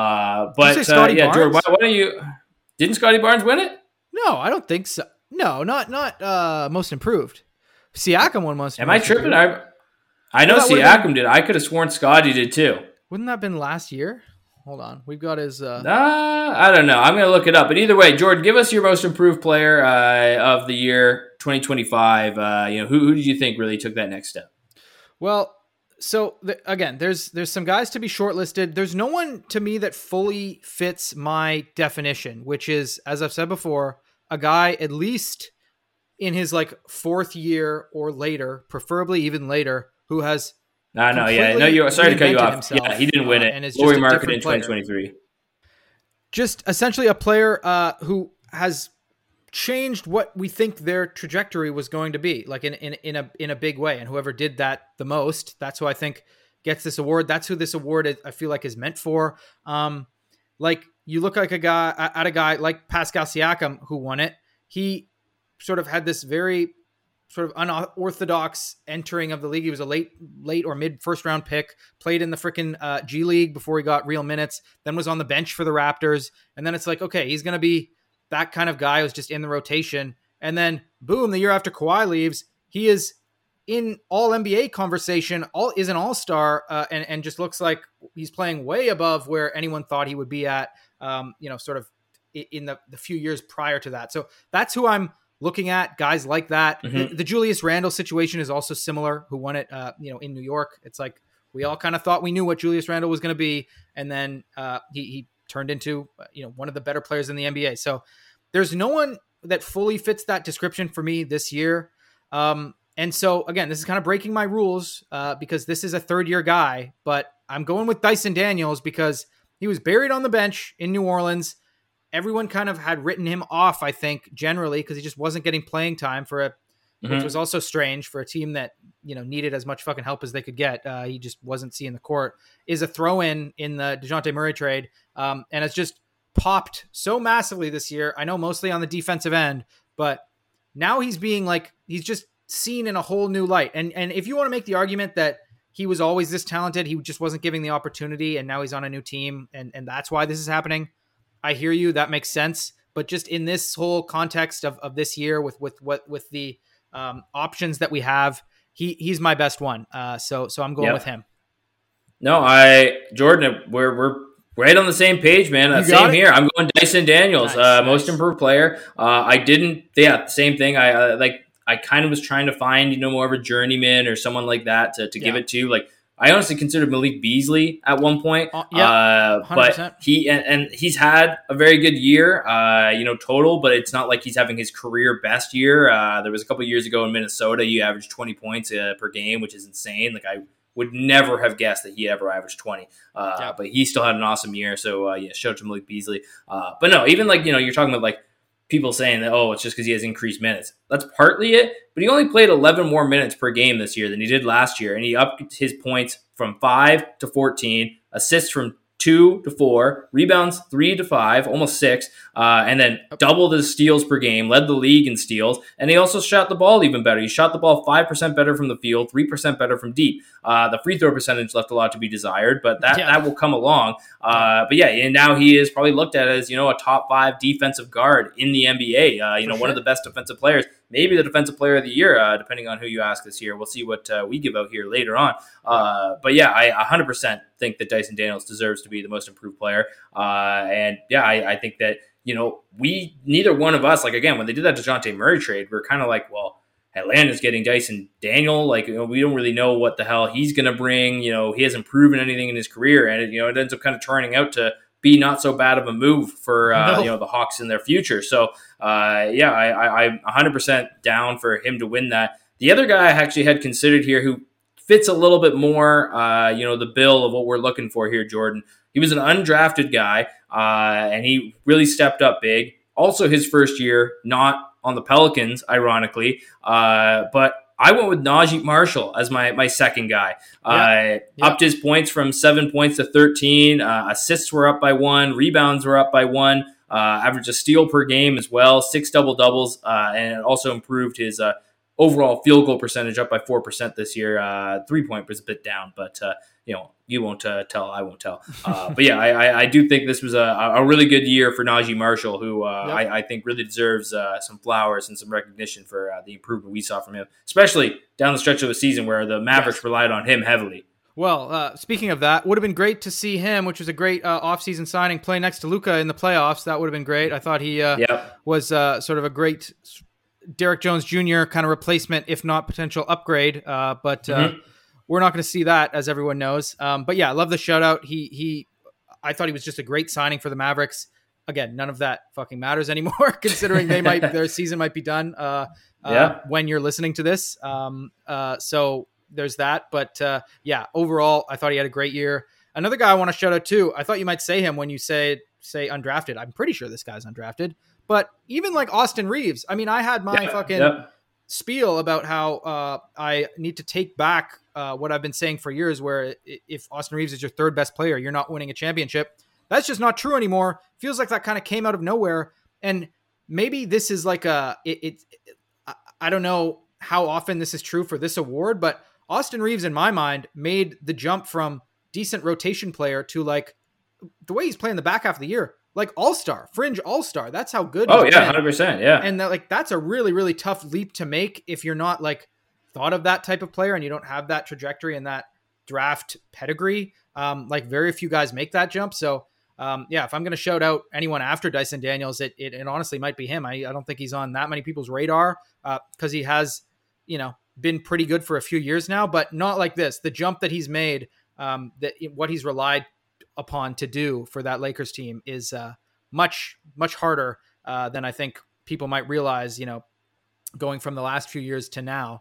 Speaker 1: Jordan, why don't you? Didn't Scotty Barnes win it?
Speaker 2: No, I don't think so. No, not most improved. Siakam won most.
Speaker 1: Am I tripping? I know Siakam did. I could have sworn Scotty did too.
Speaker 2: Wouldn't that have been last year? Hold on, we've got his.
Speaker 1: I don't know. I'm gonna look it up. But either way, Jordan, give us your most improved player of the year 2025. Who did you think really took that next step?
Speaker 2: Well. So again, there's some guys to be shortlisted. There's no one to me that fully fits my definition, which is, as I've said before, a guy at least in his fourth year or later, preferably even later, who has.
Speaker 1: Sorry to cut you off. Himself, he didn't win it. And it's Lauri Markkanen in 2023.
Speaker 2: Just essentially a player who has changed what we think their trajectory was going to be, in a big way. And whoever did that the most, that's who I think gets this award. That's who this award I feel like is meant for. You look at a guy like Pascal Siakam who won it. He sort of had this very sort of unorthodox entering of the league. He was a late or mid first round pick, played in the freaking G League before he got real minutes, then was on the bench for the Raptors. And then it's okay, he's going to be that kind of guy who's just in the rotation. And then boom, the year after Kawhi leaves, he is in all NBA conversation, is an all-star, and just looks like he's playing way above where anyone thought he would be at, sort of in the few years prior to that. So that's who I'm looking at, guys like that. Mm-hmm. The Julius Randle situation is also similar, who won it, in New York. It's we all kind of thought we knew what Julius Randle was going to be. And then he turned into, one of the better players in the NBA. So there's no one that fully fits that description for me this year. And so again, this is kind of breaking my rules because this is a third-year guy, but I'm going with Dyson Daniels because he was buried on the bench in New Orleans. Everyone kind of had written him off, I think, generally, because he just wasn't getting playing time which was also strange for a team that, needed as much fucking help as they could get. He just wasn't seeing the court. Is a throw-in the DeJounte Murray trade. And it's just popped so massively this year. I know mostly on the defensive end, but now he's being he's just seen in a whole new light. And if you want to make the argument that he was always this talented, he just wasn't giving the opportunity, and now he's on a new team, and that's why this is happening. I hear you. That makes sense. But just in this whole context of this year with the options that we have, he's my best one. So I'm going with him.
Speaker 1: No, Jordan, we're right on the same page, man. Same here. I'm going Dyson Daniels, most improved player. Same thing. I kind of was trying to find, more of a journeyman or someone like that to give it to. I honestly considered Malik Beasley at one point. But he's had a very good year, total, but it's not like he's having his career best year. There was a couple of years ago in Minnesota, he averaged 20 points per game, which is insane. I would never have guessed that he ever averaged 20. But he still had an awesome year. So shout out to Malik Beasley. But no, even you're talking about people saying that, it's just because he has increased minutes. That's partly it, but he only played 11 more minutes per game this year than he did last year, and he upped his points from 5 to 14, assists from 2 to 4, rebounds 3 to 5, almost 6, and then doubled his steals per game, led the league in steals, and he also shot the ball even better. He shot the ball 5% better from the field, 3% better from deep. The free throw percentage left a lot to be desired, but that will come along. And now he is probably looked at as, a top 5 defensive guard in the NBA, one of the best defensive players, maybe the defensive player of the year, depending on who you ask this year. We'll see what we give out here later on. I 100% think that Dyson Daniels deserves to be the most improved player. I think that, we, neither one of us, again, when they did that DeJounte Murray trade, we're kind of Atlanta's getting Dyson Daniel. Like, we don't really know what the hell he's going to bring. He hasn't proven anything in his career, and it ends up kind of turning out to be not so bad of a move for the Hawks in their future. So I'm 100% down for him to win that. The other guy I actually had considered here who fits a little bit more, the bill of what we're looking for here, Jordan. He was an undrafted guy, and he really stepped up big. Also, his first year, not on the Pelicans, ironically, but I went with Najee Marshall as my second guy. Upped his points from 7 points to 13. Assists were up by 1. Rebounds were up by 1. Averaged a steal per game as well. 6 double-doubles, and also improved his overall field goal percentage up by 4% this year. 3-point was a bit down, but you won't tell, I won't tell. But yeah, I do think this was a really good year for Najee Marshall, who I think really deserves some flowers and some recognition for the improvement we saw from him, especially down the stretch of the season where the Mavericks relied on him heavily.
Speaker 2: Well, speaking of that, would have been great to see him, which was a great offseason signing, play next to Luka in the playoffs. That would have been great. I thought he was sort of a great Derek Jones Jr. kind of replacement, if not potential upgrade. But we're not going to see that, as everyone knows. But yeah, I love the shout out. I thought he was just a great signing for the Mavericks. Again, none of that fucking matters anymore, considering their season might be done when you're listening to this. So there's that. But overall, I thought he had a great year. Another guy I want to shout out too. I thought you might say him when you say undrafted. I'm pretty sure this guy's undrafted. But even like Austin Reeves, I mean, I had my spiel about how I need to take back what I've been saying for years, where if Austin Reeves is your third best player, you're not winning a championship. That's just not true anymore. Feels like that kind of came out of nowhere. And maybe this is like I don't know how often this is true for this award, but Austin Reeves, in my mind, made the jump from decent rotation player to like the way he's playing the back half of the year. Like all-star, fringe all-star. That's how good.
Speaker 1: Oh yeah, 100%. Yeah.
Speaker 2: And that's a really, really tough leap to make if you're not like thought of that type of player and you don't have that trajectory and that draft pedigree. Like very few guys make that jump. So if I'm going to shout out anyone after Dyson Daniels, it honestly might be him. I don't think he's on that many people's radar because he has, been pretty good for a few years now, but not like this. The jump that he's made, what he's relied upon to do for that Lakers team is much, much harder than I think people might realize, going from the last few years to now.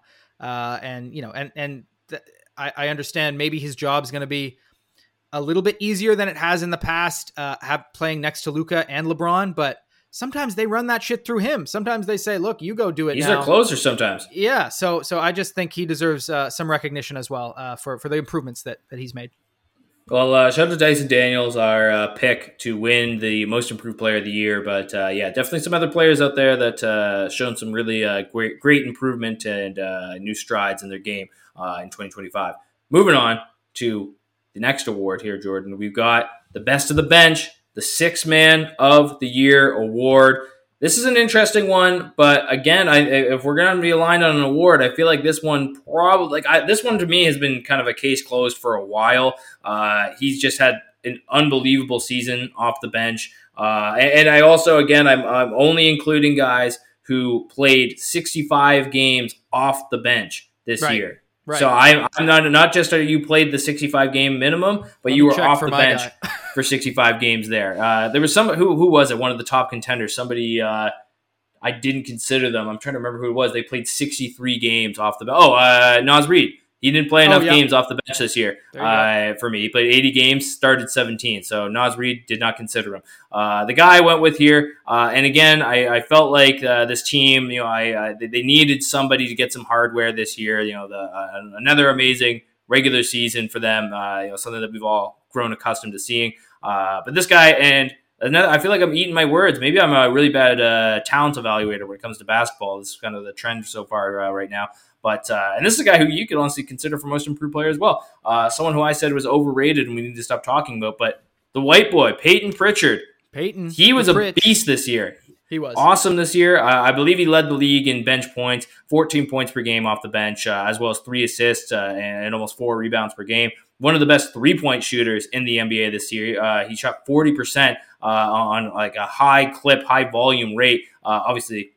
Speaker 2: I understand maybe his job is going to be a little bit easier than it has in the past, playing next to Luka and LeBron, but sometimes they run that shit through him. Sometimes they say, look, you go do it.
Speaker 1: He's their closer sometimes.
Speaker 2: Yeah. So I just think he deserves some recognition as well for the improvements that he's made.
Speaker 1: Well, shout out to Dyson Daniels, our pick to win the Most Improved Player of the Year. But definitely some other players out there that shown some really great improvement and new strides in their game in 2025. Moving on to the next award here, Jordan. We've got the Best of the Bench, the Sixth Man of the Year award. This is an interesting one, but again, if we're going to be aligned on an award, I feel like this one this one to me has been kind of a case closed for a while. He's just had an unbelievable season off the bench, and I also, again, I'm only including guys who played 65 games off the bench this year. Right. So I'm not just you played the 65 game minimum, but you were off the bench for 65 games there. There was some who was it? One of the top contenders. Somebody I didn't consider them. I'm trying to remember who it was. They played 63 games off the bench. Nas Reed. He didn't play enough games off the bench this year for me. He played 80 games, started 17. So Nas Reed did not consider him. The guy I went with here, and again, I felt like this team, they needed somebody to get some hardware this year. Another amazing regular season for them. Something that we've all grown accustomed to seeing. But this guy and another, I feel like I'm eating my words. Maybe I'm a really bad talent evaluator when it comes to basketball. This is kind of the trend so far right now. But and this is a guy who you could honestly consider for Most Improved Player as well. Someone who I said was overrated and we need to stop talking about. But the white boy, Peyton Pritchard. He was a beast this year.
Speaker 2: He was
Speaker 1: awesome this year. I believe he led the league in bench points, 14 points per game off the bench, as well as 3 assists and almost 4 rebounds per game. One of the best 3-point shooters in the NBA this year. He shot 40% on like a high clip, high volume rate. Obviously,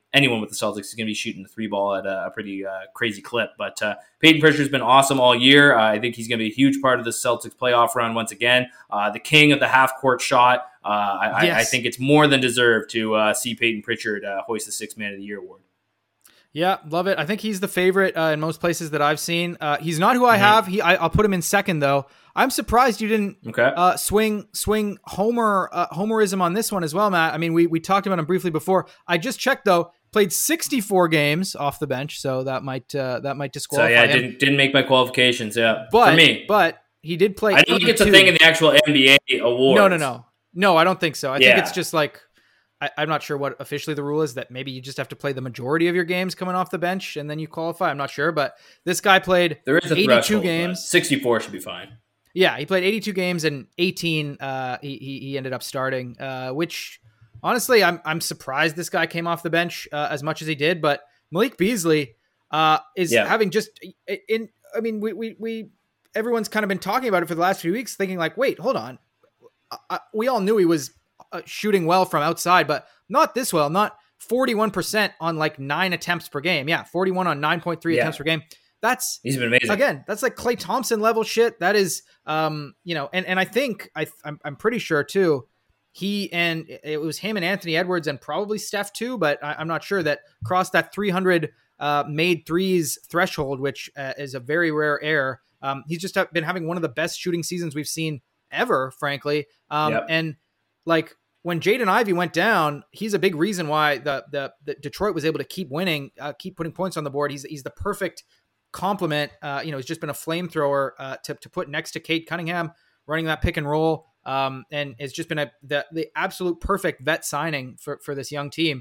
Speaker 1: anyone with the Celtics is going to be shooting the 3 ball at a pretty crazy clip. But Peyton Pritchard's been awesome all year. I think he's going to be a huge part of the Celtics playoff run once again. The king of the half-court shot. I think it's more than deserved to see Peyton Pritchard hoist the Sixth Man of the Year award.
Speaker 2: Yeah, love it. I think he's the favorite in most places that I've seen. He's not who I have. I'll put him in second, though. I'm surprised you didn't swing homerism on this one as well, Matt. I mean, we talked about him briefly before. I just checked, though. Played 64 games off the bench, so that might disqualify him.
Speaker 1: So yeah, didn't make my qualifications. Yeah,
Speaker 2: but
Speaker 1: for me,
Speaker 2: but he did play.
Speaker 1: I don't think it's a thing in the actual NBA awards.
Speaker 2: No, I don't think so. I think it's just like I'm not sure what officially the rule is, that maybe you just have to play the majority of your games coming off the bench and then you qualify. I'm not sure, but this guy played 82 games.
Speaker 1: 64 should be fine.
Speaker 2: Yeah, he played 82 games and 18 he ended up starting, which honestly I'm surprised this guy came off the bench as much as he did. But Malik Beasley is having just in. I mean, we everyone's kind of been talking about it for the last few weeks, thinking like, wait, hold on. We all knew he was shooting well from outside, but not this well. Not 41% on like 9 attempts per game. Yeah, 41 on 9.3 attempts per game. He's
Speaker 1: been amazing.
Speaker 2: Again, that's like Klay Thompson level shit. That is, and I think I'm pretty sure too. It was him and Anthony Edwards and probably Steph too, but I'm not sure, that crossed that 300 made threes threshold, which is a very rare air. He's just been having one of the best shooting seasons we've seen ever, frankly. And like when Jaden Ivey went down, he's a big reason why the Detroit was able to keep winning, keep putting points on the board. He's the perfect complement. He's just been a flamethrower to put next to Cade Cunningham, running that pick and roll. And it's just been the absolute perfect vet signing for this young team.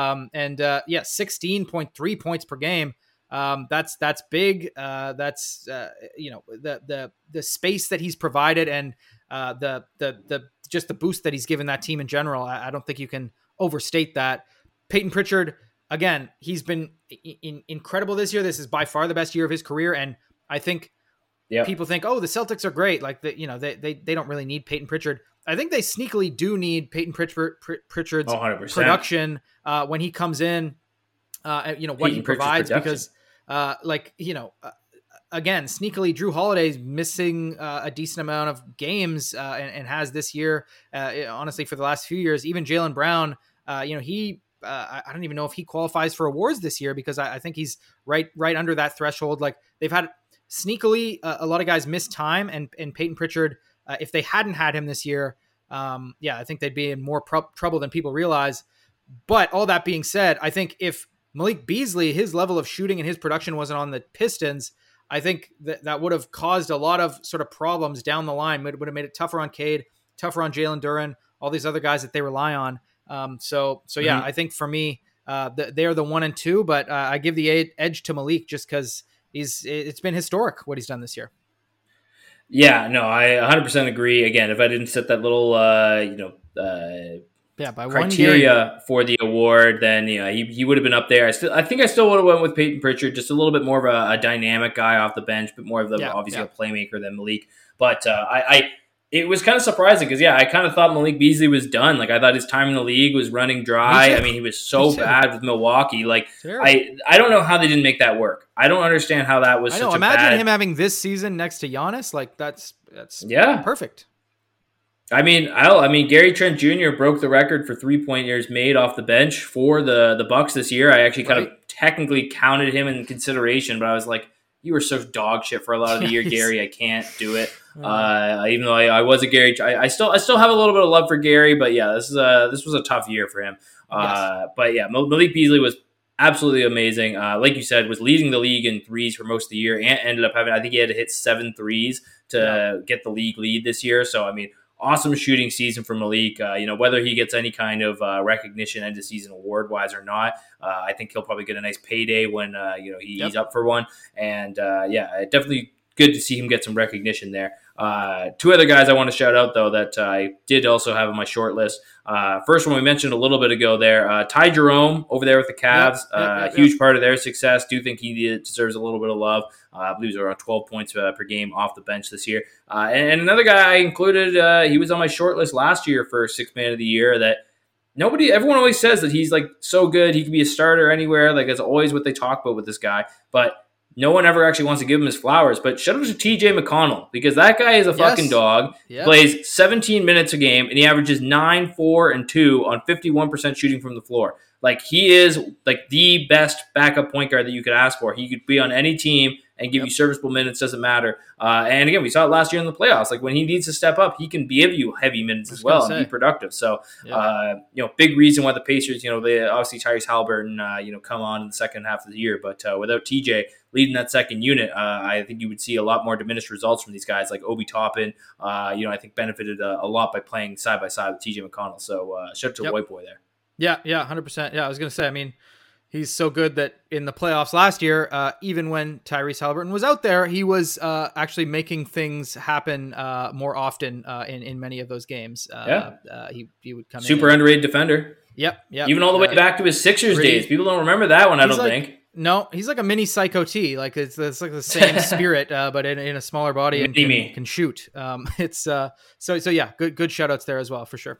Speaker 2: 16.3 points per game. That's big. That's the space that he's provided, and the just the boost that he's given that team in general. I don't think you can overstate that. Peyton Pritchard, again, he's been incredible this year. This is by far the best year of his career, and I think people think, oh, the Celtics are great. Like they don't really need Peyton Pritchard. I think they sneakily do need Peyton Pritchard's
Speaker 1: 100%.
Speaker 2: Production when he comes in. What he provides, because again, sneakily Drew Holiday's missing a decent amount of games and has this year. Honestly, for the last few years, even Jaylen Brown, I don't even know if he qualifies for awards this year, because I think he's right under that threshold. Like they've had sneakily a lot of guys miss time, and Peyton Pritchard, if they hadn't had him this year, I think they'd be in more trouble than people realize. But all that being said, I think if Malik Beasley, his level of shooting and his production wasn't on the Pistons, I think that would have caused a lot of sort of problems down the line. Would have made it tougher on Cade, tougher on Jalen Duren, all these other guys that they rely on. I think for me, they're the 1 and 2, but I give the edge to Malik just because it's been historic what he's done this year.
Speaker 1: Yeah, no, I 100% agree. Again, if I didn't set that little,
Speaker 2: by
Speaker 1: criteria for the award, then he would have been up there. I think I still would have went with Peyton Pritchard, just a little bit more of a dynamic guy off the bench, but more of a playmaker than Malik. But it was kind of surprising because I kind of thought Malik Beasley was done. Like I thought his time in the league was running dry. I mean, he was so bad with Milwaukee. Like I don't know how they didn't make that work. I don't understand how that was.
Speaker 2: Imagine him having this season next to Giannis. Like that's perfect.
Speaker 1: I mean, Gary Trent Jr. broke the record for 3-point years made off the bench for the Bucks this year. I actually kind of technically counted him in consideration, but I was like, you were so dog shit for a lot of the year, Gary. I can't do it. Even though I was a Gary, I still have a little bit of love for Gary, but this was a tough year for him. But Malik Beasley was absolutely amazing. Like you said, was leading the league in threes for most of the year, and ended up having, I think he had to hit 7 threes to get the league lead this year. So I mean, awesome shooting season for Malik. Whether he gets any kind of recognition end of season award wise or not, I think he'll probably get a nice payday when he's up for one. And definitely good to see him get some recognition there. 2 other guys I want to shout out though that I did also have on my short list. First one we mentioned a little bit ago there, Ty Jerome over there with the Cavs. Huge part of their success. Do think he deserves a little bit of love. I believe he was around 12 points per game off the bench this year. And another guy I included, he was on my short list last year for 6th man of the year that everyone always says that he's like so good, he could be a starter anywhere. Like, that's always what they talk about with this guy. But no one ever actually wants to give him his flowers. But shout out to TJ McConnell, because that guy is a fucking dog. Yep. Plays 17 minutes a game, and he averages 9, 4, and 2 on 51% shooting from the floor. Like, he is like the best backup point guard that you could ask for. He could be on any team and give you serviceable minutes, doesn't matter. And again, we saw it last year in the playoffs. Like, when he needs to step up, he can give you heavy minutes as well and be productive. So, big reason why the Pacers, they obviously Tyrese Halliburton, come on in the second half of the year. But without TJ leading that second unit, I think you would see a lot more diminished results from these guys like Obi Toppin. I think benefited a lot by playing side by side with TJ McConnell. So shout out to the white boy there.
Speaker 2: Yeah, 100%. Yeah, I was going to say, I mean, he's so good that in the playoffs last year, even when Tyrese Halliburton was out there, he was actually making things happen more often in many of those games. He would come
Speaker 1: super underrated defender.
Speaker 2: Yep.
Speaker 1: Even all the way back to his Sixers days. People don't remember that one, I don't think.
Speaker 2: No, he's like a mini Psycho T. Like, it's like the same spirit, but in a smaller body and can shoot. It's so yeah, good shout outs there as well, for sure.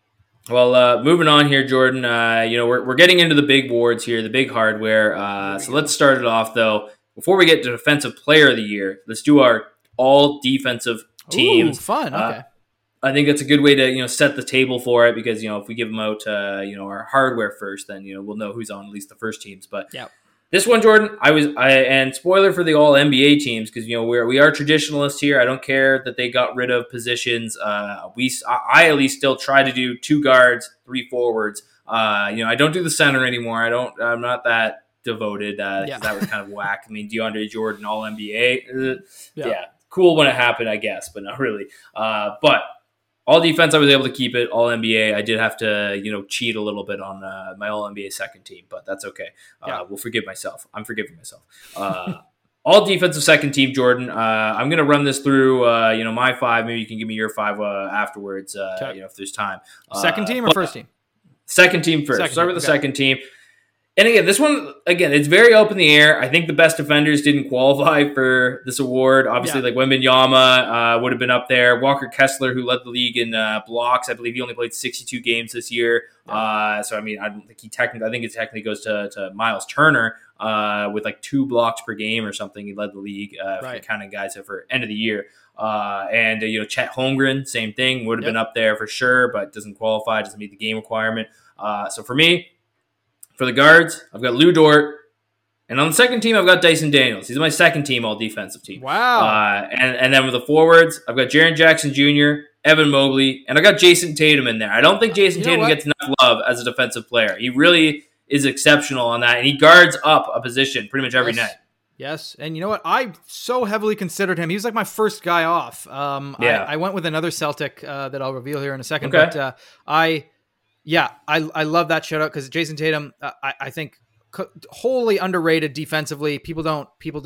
Speaker 1: Well, moving on here, Jordan, we're getting into the big awards here, the big hardware. So let's start it off, though. Before we get to Defensive Player of the Year, let's do our all defensive teams.
Speaker 2: Ooh, fun. Okay.
Speaker 1: I think that's a good way to, set the table for it, because, if we give them out, our hardware first, then, we'll know who's on at least the first teams. But
Speaker 2: yeah. This
Speaker 1: one, Jordan, and spoiler for the all NBA teams, because we are traditionalists here. I don't care that they got rid of positions. I at least still try to do 2 guards, 3 forwards. I don't do the center anymore. I'm not that devoted. That was kind of whack. I mean, DeAndre Jordan, all NBA. Yeah, cool when it happened, I guess, but not really. But all defense, I was able to keep it. All NBA, I did have to, cheat a little bit on my All NBA second team, but that's okay. We'll forgive myself. I'm forgiving myself. All defensive second team, Jordan. I'm going to run this through, my 5. Maybe you can give me your 5 afterwards, if there's time.
Speaker 2: Second team or first team?
Speaker 1: Second team first. Start with the second team. And again, this one, it's very up in the air. I think the best defenders didn't qualify for this award. Obviously, like Wembanyama would have been up there. Walker Kessler, who led the league in blocks. I believe he only played 62 games this year. So, I mean, I don't think it technically goes to Miles Turner with like 2 blocks per game or something. He led the league for counting guys for end of the year. And Chet Holmgren, same thing, would have been up there for sure, but doesn't qualify, doesn't meet the game requirement. So for me, for the guards, I've got Lou Dort. And on the second team, I've got Dyson Daniels. He's my second team all-defensive team.
Speaker 2: Wow.
Speaker 1: And then with the forwards, I've got Jaren Jackson Jr., Evan Mobley, and I got Jason Tatum in there. I don't think Jason Tatum gets enough love as a defensive player. He really is exceptional on that, and he guards up a position pretty much every night.
Speaker 2: Yes, and you know what? I so heavily considered him. He was like my first guy off. I went with another Celtic that I'll reveal here in a second.
Speaker 1: Okay.
Speaker 2: But I love that shout out because Jason Tatum, I think, wholly underrated defensively. People don't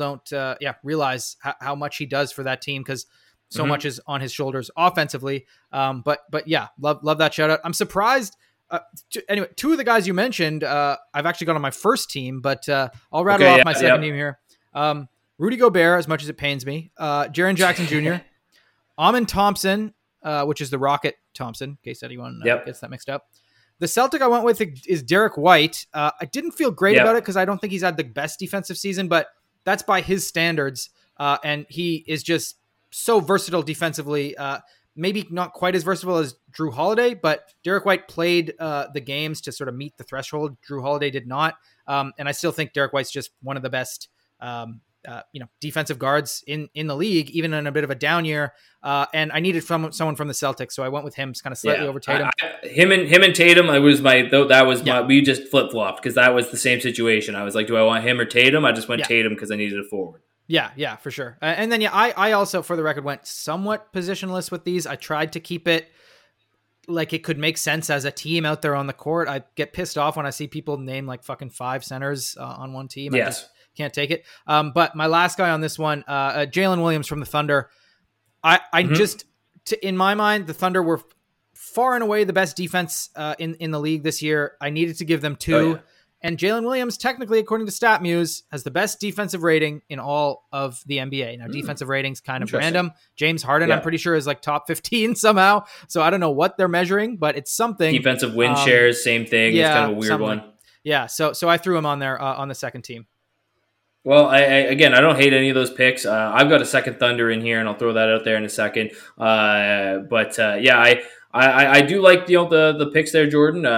Speaker 2: realize how much he does for that team because so much is on his shoulders offensively. But yeah, love that shout out. I'm surprised. Anyway, 2 of the guys you mentioned, I've actually got on my first team, but I'll rattle off my second team here. Rudy Gobert, as much as it pains me, Jaren Jackson Jr., Amen Thompson, which is the Rocket Thompson, in case anyone gets that mixed up. The Celtic I went with is Derek White. I didn't feel great about it because I don't think he's had the best defensive season, but that's by his standards. And he is just so versatile defensively. Maybe not quite as versatile as Drew Holiday, but Derek White played the games to sort of meet the threshold. Drew Holiday did not. And I still think Derek White's just one of the best defensive guards in the league, even in a bit of a down year. And I needed someone from the Celtics, so I went with him, kind of slightly over Tatum.
Speaker 1: Him and Tatum, we just flip flopped because that was the same situation. I was like, do I want him or Tatum? I just went Tatum because I needed a forward.
Speaker 2: Yeah, for sure. And then I also, for the record, went somewhat positionless with these. I tried to keep it like it could make sense as a team out there on the court. I get pissed off when I see people name like fucking 5 centers on one team.
Speaker 1: Yes.
Speaker 2: I just can't take it. But my last guy on this one, Jalen Williams from the Thunder. In my mind, the Thunder were far and away the best defense in the league this year. I needed to give them 2. And Jalen Williams, technically, according to StatMuse, has the best defensive rating in all of the NBA. Now, defensive ratings kind of random. James Harden, I'm pretty sure, is like top 15 somehow. So I don't know what they're measuring, but it's something.
Speaker 1: Defensive win shares, same thing. Yeah, it's kind of a weird one.
Speaker 2: Yeah, so I threw him on there on the second team.
Speaker 1: Well, I don't hate any of those picks. I've got a second Thunder in here, and I'll throw that out there in a second. I do like the picks there, Jordan.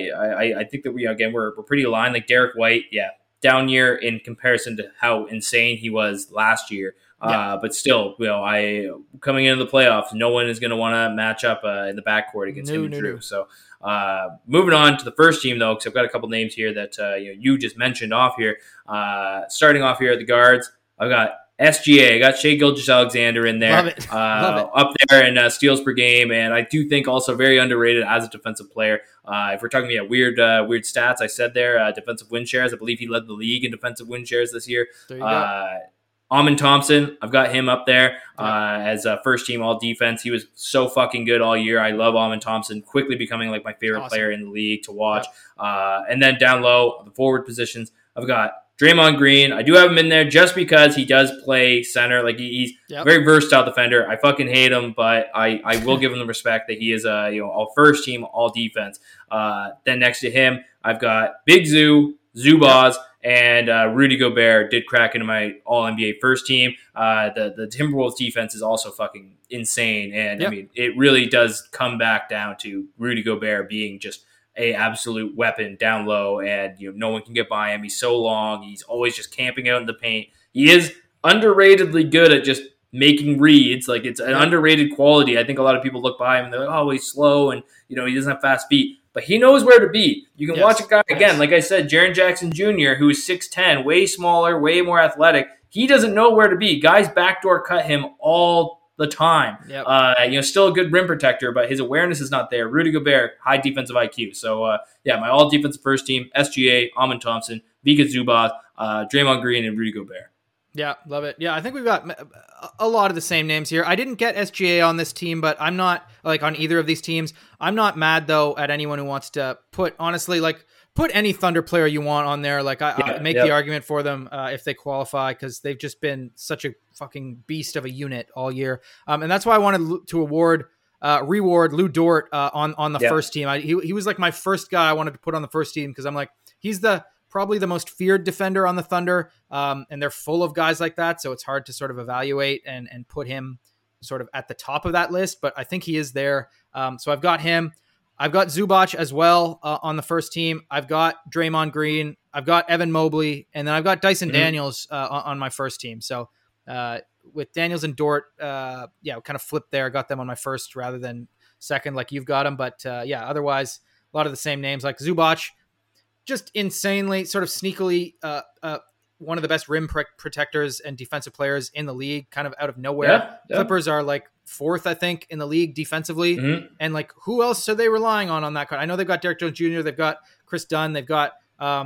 Speaker 1: I think that we're pretty aligned. Like Derek White, down year in comparison to how insane he was last year. But still, coming into the playoffs, no one is going to want to match up in the backcourt against him and Drew. So moving on to the first team, though, because I've got a couple names here that you just mentioned off here. Starting off here at the guards, I've got SGA. I got Shai Gilgeous-Alexander in there. Love it. Up there in steals per game, and I do think also very underrated as a defensive player. If we're talking about weird stats, I said there, defensive win shares. I believe he led the league in defensive win shares this year.
Speaker 2: There you go.
Speaker 1: Amen Thompson, I've got him up there as a first team all defense. He was so fucking good all year. I love Amen Thompson, quickly becoming like my favorite player in the league to watch. And then down low, the forward positions, I've got Draymond Green. I do have him in there just because he does play center. Like he's a very versatile defender. I fucking hate him, but I will give him the respect that he is all first team, all defense. Then next to him, I've got Big Zubaz, and Rudy Gobert did crack into my All-NBA first team. The Timberwolves defense is also fucking insane, and I mean it really does come back down to Rudy Gobert being just a absolute weapon down low, and no one can get by him. He's so long. He's always just camping out in the paint. He is underratedly good at just making reads. Like it's an underrated quality. I think a lot of people look by him and they're like, oh, he's slow and he doesn't have fast feet. But he knows where to be. You can watch a guy, again, like I said, Jaren Jackson Jr., who is 6'10", way smaller, way more athletic. He doesn't know where to be. Guys backdoor cut him all the time. Still a good rim protector, but his awareness is not there. Rudy Gobert, high defensive IQ. So, my all-defensive first team, SGA, Amen Thompson, Vika Zubac, Draymond Green, and Rudy Gobert.
Speaker 2: Yeah, love it. Yeah, I think we've got a lot of the same names here. I didn't get SGA on this team, but I'm not, on either of these teams. I'm not mad, though, at anyone who wants to put any Thunder player you want on there. I make the argument for them if they qualify, because they've just been such a fucking beast of a unit all year. And that's why I wanted to reward Lou Dort on the first team. He was like my first guy I wanted to put on the first team, because I'm like, he's probably the most feared defender on the Thunder, and they're full of guys like that, so it's hard to sort of evaluate and put him sort of at the top of that list, but I think he is there. So I've got him. I've got Zubac as well on the first team. I've got Draymond Green. I've got Evan Mobley, and then I've got Dyson Daniels on my first team. So with Daniels and Dort, kind of flipped there. I got them on my first rather than second like you've got them. But otherwise, a lot of the same names. Like Zubac, just insanely, sort of sneakily, one of the best rim protectors and defensive players in the league, kind of out of nowhere. Clippers are like fourth, I think, in the league defensively. And who else are they relying on that card? I know they've got Derek Jones Jr., they've got Chris Dunn, they've got,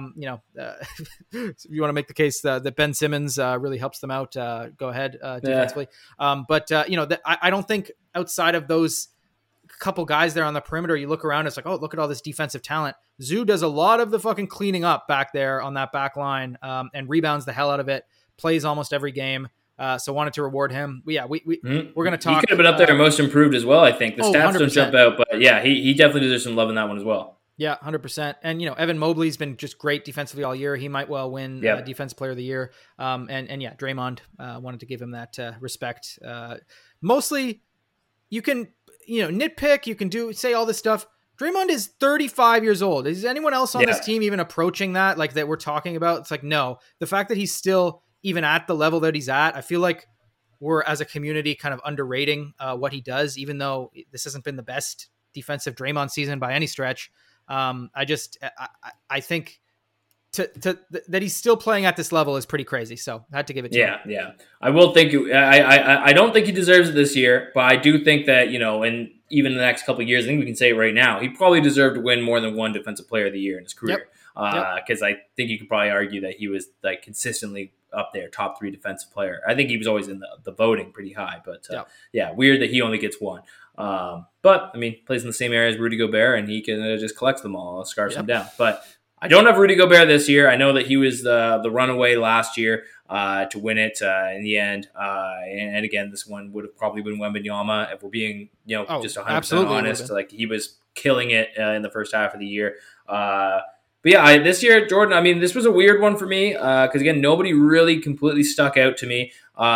Speaker 2: if you want to make the case that Ben Simmons really helps them out, go ahead defensively. I don't think outside of those couple guys there on the perimeter, you look around, it's like, oh, look at all this defensive talent. Zoo does a lot of the fucking cleaning up back there on that back line, and rebounds the hell out of it, plays almost every game. So wanted to reward him. But we're going to talk.
Speaker 1: He could have been up there most improved as well, I think. The stats 100%. Don't jump out, but he definitely deserves some love in that one as well.
Speaker 2: Yeah, 100%. And, Evan Mobley's been just great defensively all year. He might well win Defensive Player of the Year. Draymond, wanted to give him that respect. Mostly, you can, nitpick, you can say all this stuff. Draymond is 35 years old. Is anyone else on this team even approaching that, that we're talking about? It's like, no. The fact that he's still even at the level that he's at, I feel like we're, as a community, kind of underrating what he does, even though this hasn't been the best defensive Draymond season by any stretch. I think that he's still playing at this level is pretty crazy. So I had to give it to him.
Speaker 1: Yeah. I will think I don't think he deserves it this year, but I do think that, in even the next couple of years, I think we can say it right now, he probably deserved to win more than one Defensive Player of the Year in his career. Because I think you could probably argue that he was consistently up there, top 3 defensive player. I think he was always in the voting pretty high, but weird that he only gets one. But I mean, plays in the same area as Rudy Gobert, and he can just collects them all, scarves them down. But I don't have Rudy Gobert this year. I know that he was the runaway last year to win it in the end. And again, this one would have probably been Wembanyama if we're being just 100% honest. Like he was killing it in the first half of the year. But yeah, this year, Jordan, I mean, this was a weird one for me because, again, nobody really completely stuck out to me.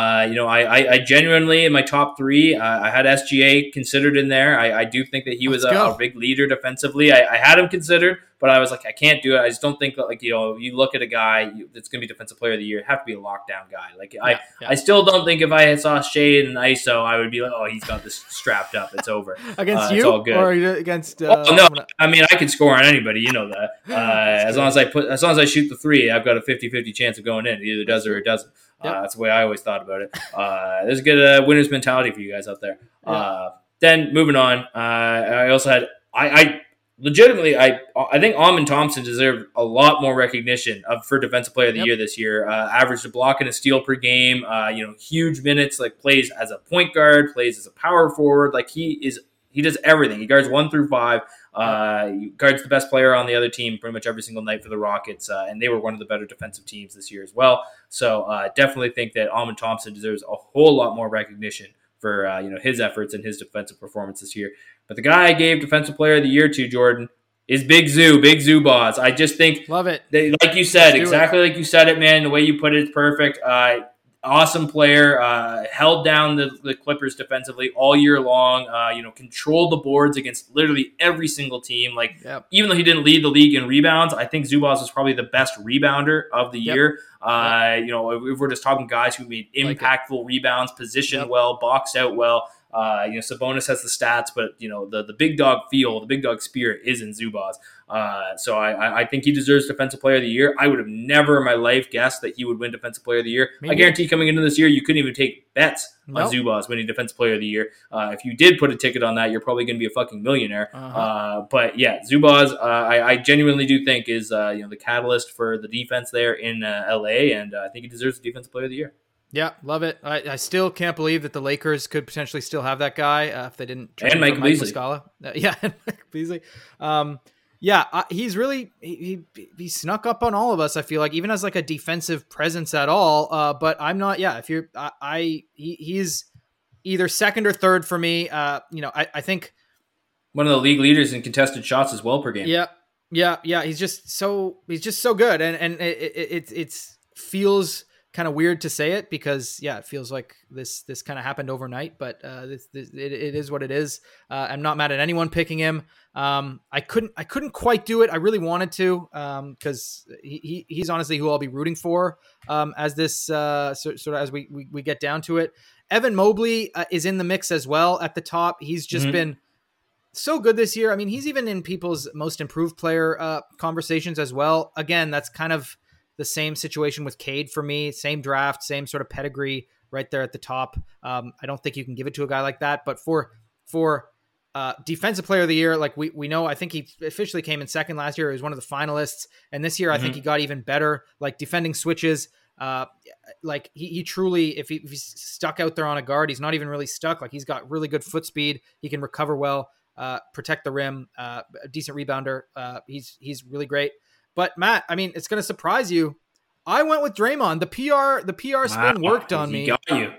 Speaker 1: I genuinely, in my top three, I had SGA considered in there. I do think that he was a big leader defensively. I had him considered, but I was like, I can't do it. I just don't think that, you look at a guy that's going to be defensive player of the year, it have to be a lockdown guy. I still don't think if I saw Shea in ISO, I would be like, oh, he's got this strapped up. It's over.
Speaker 2: Against you?
Speaker 1: It's all good.
Speaker 2: Or against...
Speaker 1: no, I mean, I can score on anybody. You know that. As long as I shoot the three, I've got a 50-50 chance of going in. It either does or it doesn't. That's the way I always thought about it. There's a good winner's mentality for you guys out there. Then moving on, I also had I legitimately I think Amin Thompson deserved a lot more recognition for Defensive Player of the Year this year. Averaged a block and a steal per game. Huge minutes. Like plays as a point guard, plays as a power forward. Like he does everything. He guards 1 through 5. He guards the best player on the other team pretty much every single night for the Rockets, and they were one of the better defensive teams this year as well. So definitely think that Amin Thompson deserves a whole lot more recognition for his efforts and his defensive performance this year. But the guy I gave Defensive Player of the Year to, Jordan, is Big Zubac. I just think,
Speaker 2: love it.
Speaker 1: Like you said, exactly like you said it, man. The way you put it is perfect. Awesome player, held down the Clippers defensively all year long, controlled the boards against literally every single team. Even though he didn't lead the league in rebounds, I think Zubac was probably the best rebounder of the year. If we're just talking guys who made impactful rebounds, positioned well, boxed out well, Sabonis has the stats, but the big dog feel, the big dog spirit is in Zubac. So I think he deserves Defensive Player of the Year. I would have never in my life guessed that he would win Defensive Player of the Year. I guarantee coming into this year, you couldn't even take bets on Zubac winning Defensive Player of the Year. If you did put a ticket on that, you're probably going to be a fucking millionaire. But yeah, Zubac, I genuinely do think is the catalyst for the defense there in LA, and I think he deserves the Defensive Player of the Year.
Speaker 2: Yeah, love it. I still can't believe that the Lakers could potentially still have that guy if they didn't
Speaker 1: trade Mike Beasley.
Speaker 2: And Mike Beasley. He's really he snuck up on all of us. I feel like even as like a defensive presence at all. But I'm not. Yeah, if you're, he's either second or third for me. I think
Speaker 1: one of the league leaders in contested shots as well per game.
Speaker 2: Yeah. He's just so good, and it feels kind of weird to say it because it feels like this kind of happened overnight, but it is what it is. I'm not mad at anyone picking him. I couldn't quite do it. I really wanted to because he's honestly who I'll be rooting for as this sort of as we get down to it. Evan Mobley is in the mix as well at the top. He's just been so good this year. I mean, he's even in people's most improved player conversations as well. Again, that's kind of the same situation with Cade for me. Same draft, same sort of pedigree right there at the top. I don't think you can give it to a guy like that. But for Defensive Player of the Year, like we know, I think he officially came in second last year. He was one of the finalists. And this year, I think he got even better, like defending switches. Like he truly, if he's stuck out there on a guard, he's not even really stuck. Like he's got really good foot speed. He can recover well, protect the rim, a decent rebounder. He's really great. But Matt, I mean, it's going to surprise you. I went with Draymond. The PR spin worked on me.
Speaker 1: Got you.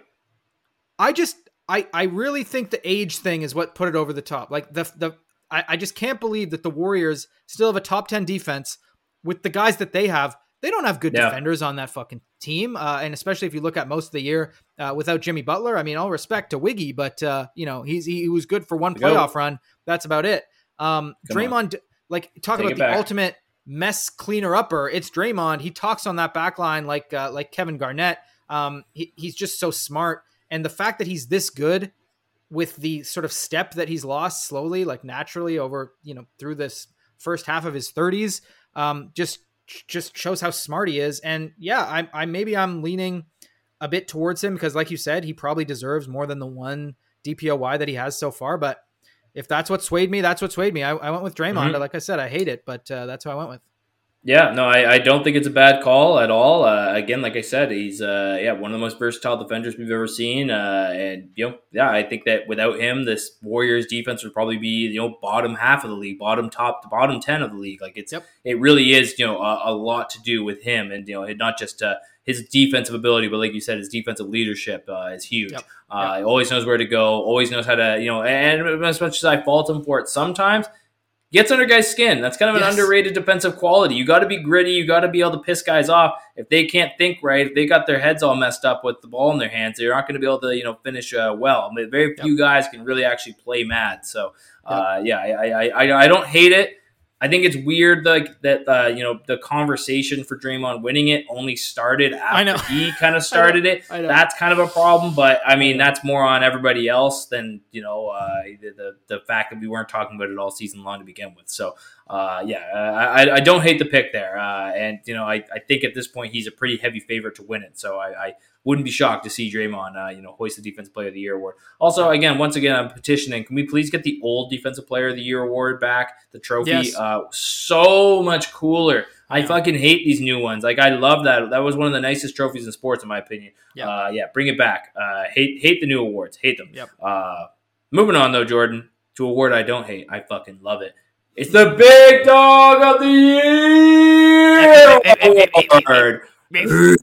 Speaker 2: I really think the age thing is what put it over the top. Like I just can't believe that the Warriors still have a top 10 defense with the guys that they have. They don't have good defenders on that fucking team. And especially if you look at most of the year without Jimmy Butler, I mean, all respect to Wiggy, but he was good for one playoff run. That's about it. Draymond, talk about the ultimate mess cleaner upper. It's Draymond. He talks on that back line like Kevin Garnett. He's just so smart. And the fact that he's this good with the sort of step that he's lost slowly, like naturally over, through this first half of his 30s, just shows how smart he is. And yeah, I'm leaning a bit towards him because like you said, he probably deserves more than the one DPOY that he has so far. But if that's what swayed me, that's what swayed me. I went with Draymond. Like I said, I hate it, but that's who I went with.
Speaker 1: Yeah, no, I don't think it's a bad call at all. Again, like I said, he's one of the most versatile defenders we've ever seen. And I think that without him, this Warriors defense would probably be bottom half of the league, bottom top, bottom 10 of the league. Like it really is a lot to do with him, and not just his defensive ability, but like you said, his defensive leadership is huge. He always knows where to go, always knows how to and as much as I fault him for it sometimes, gets under guys' skin. That's kind of an underrated defensive quality. You got to be gritty. You got to be able to piss guys off. If they can't think right, if they got their heads all messed up with the ball in their hands, they're not going to be able to finish well. I mean, very few guys can really actually play mad. So I don't hate it. I think it's weird that the conversation for Draymond winning it only started after he kind of started it. That's kind of a problem, but I mean that's more on everybody else than the fact that we weren't talking about it all season long to begin with. So I don't hate the pick there, and I think at this point he's a pretty heavy favorite to win it. So I wouldn't be shocked to see Draymond, hoist the Defensive Player of the Year award. Also, once again, I'm petitioning. Can we please get the old Defensive Player of the Year award back? The trophy, so much cooler. I fucking hate these new ones. Like I love that. That was one of the nicest trophies in sports, in my opinion. Bring it back. Hate the new awards. Hate them. Moving on though, Jordan, to a award I don't hate. I fucking love it. It's the Big Dog of the Year award.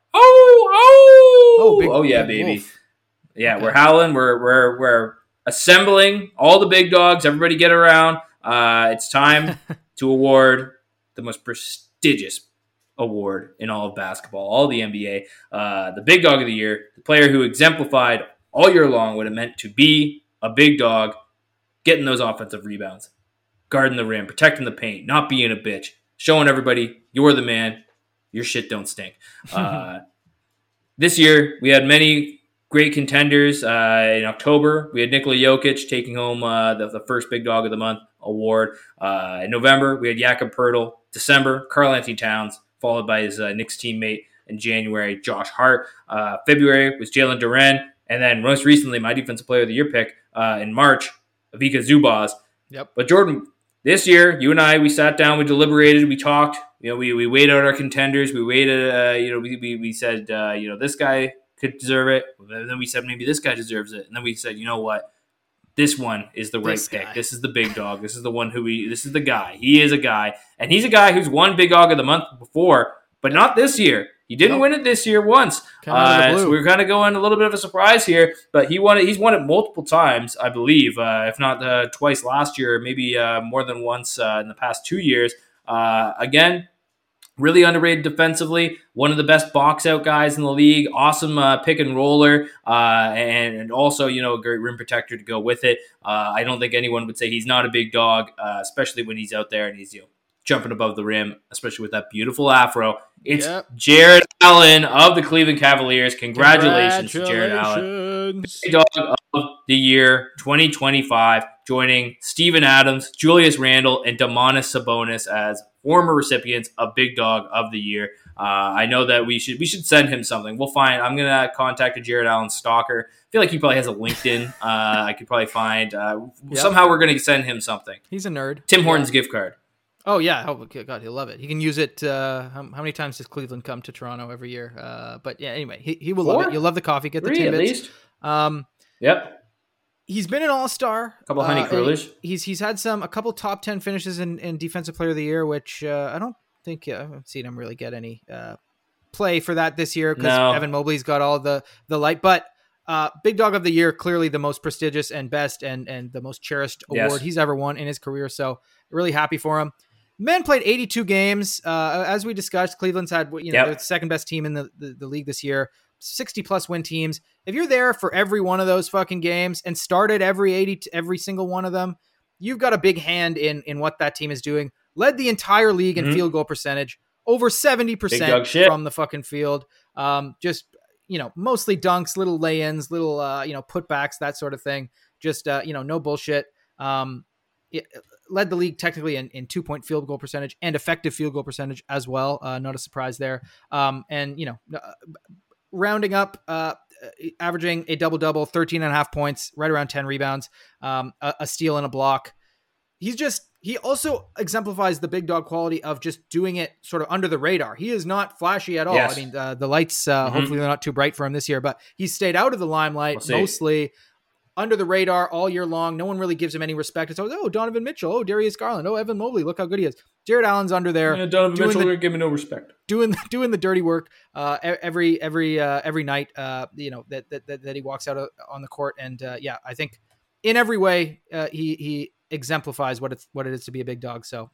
Speaker 1: Oh yeah, baby. Wolf. Yeah, okay. We're howling. We're assembling all the big dogs. Everybody get around. It's time to award the most prestigious award in all of basketball, all of the NBA. The Big Dog of the Year, the player who exemplified all year long what it meant to be a big dog, getting those offensive rebounds, guarding the rim, protecting the paint, not being a bitch, showing everybody you're the man. Your shit don't stink. This year, we had many great contenders. In October, we had Nikola Jokic taking home the first Big Dog of the Month award. In November, we had Jakob Poeltl. December, Karl-Anthony Towns, followed by his Knicks teammate in January, Josh Hart. February was Jalen Duren. And then most recently, my Defensive Player of the Year pick in March, Ivica Zubac. But Jordan, this year, you and I, we sat down, we deliberated, we talked. We weighed out our contenders. We waited. We said, this guy could deserve it. And then we said maybe this guy deserves it. And then we said, you know what? This one is the right pick. This is the big dog. This is the one this is the guy. He is a guy. And he's a guy who's won Big Dog of the Month before, but not this year. He didn't win it this year once. So we're kind of going a little bit of a surprise here, but he's won it multiple times, I believe, if not twice last year, maybe more than once in the past 2 years. Again, really underrated defensively. One of the best box out guys in the league. Awesome pick and roller, and also a great rim protector to go with it. I don't think anyone would say he's not a big dog, especially when he's out there and he's jumping above the rim, especially with that beautiful afro. It's Jarrett Allen of the Cleveland Cavaliers. Congratulations to Jarrett Allen. Big Dog of the Year 2025, joining Steven Adams, Julius Randle, and Domantas Sabonis as former recipients of Big Dog of the Year. I know that we should send him something. We'll find. I'm gonna contact a Jarrett Allen stalker. I feel like he probably has a LinkedIn. I could probably find. Somehow we're gonna send him something.
Speaker 2: He's a nerd.
Speaker 1: Tim Hortons gift card.
Speaker 2: Oh yeah. Oh God, he'll love it. He can use it. How many times does Cleveland come to Toronto every year? But yeah. Anyway, he will love it. You'll love the coffee. Get the tidbits.
Speaker 1: At least. Yep.
Speaker 2: He's been an all-star.
Speaker 1: A couple honey crullers.
Speaker 2: He's had a couple top 10 finishes in Defensive Player of the Year, which I don't think I haven't seen him really get any play for that this year because Evan Mobley's got all the light. But Big Dog of the Year, clearly the most prestigious and best and the most cherished award he's ever won in his career. So really happy for him. Man played 82 games. As we discussed, Cleveland's had they're the second best team in the league this year. 60+ win teams. If you're there for every one of those fucking games and started every single one of them, you've got a big hand in what that team is doing. Led the entire league in field goal percentage, over 70% from the fucking field. Just mostly dunks, little lay-ins, little putbacks, that sort of thing. Just no bullshit. It led the league technically in 2-point field goal percentage and effective field goal percentage as well. Not a surprise there. Rounding up, averaging a double-double, 13.5 points, right around 10 rebounds, a steal and a block. he also exemplifies the big dog quality of just doing it sort of under the radar. He is not flashy at all.
Speaker 1: Yes.
Speaker 2: I mean, the lights, hopefully they're not too bright for him this year, but he stayed out of the limelight mostly under the radar all year long. No one really gives him any respect. It's always, Donovan Mitchell, Darius Garland, Evan Mobley, look how good he is. Jared Allen's under there.
Speaker 1: Yeah, Donovan Mitchell didn't give me no respect.
Speaker 2: Doing the dirty work every night. That he walks out on the court, and I think in every way he exemplifies what it is to be a big dog. So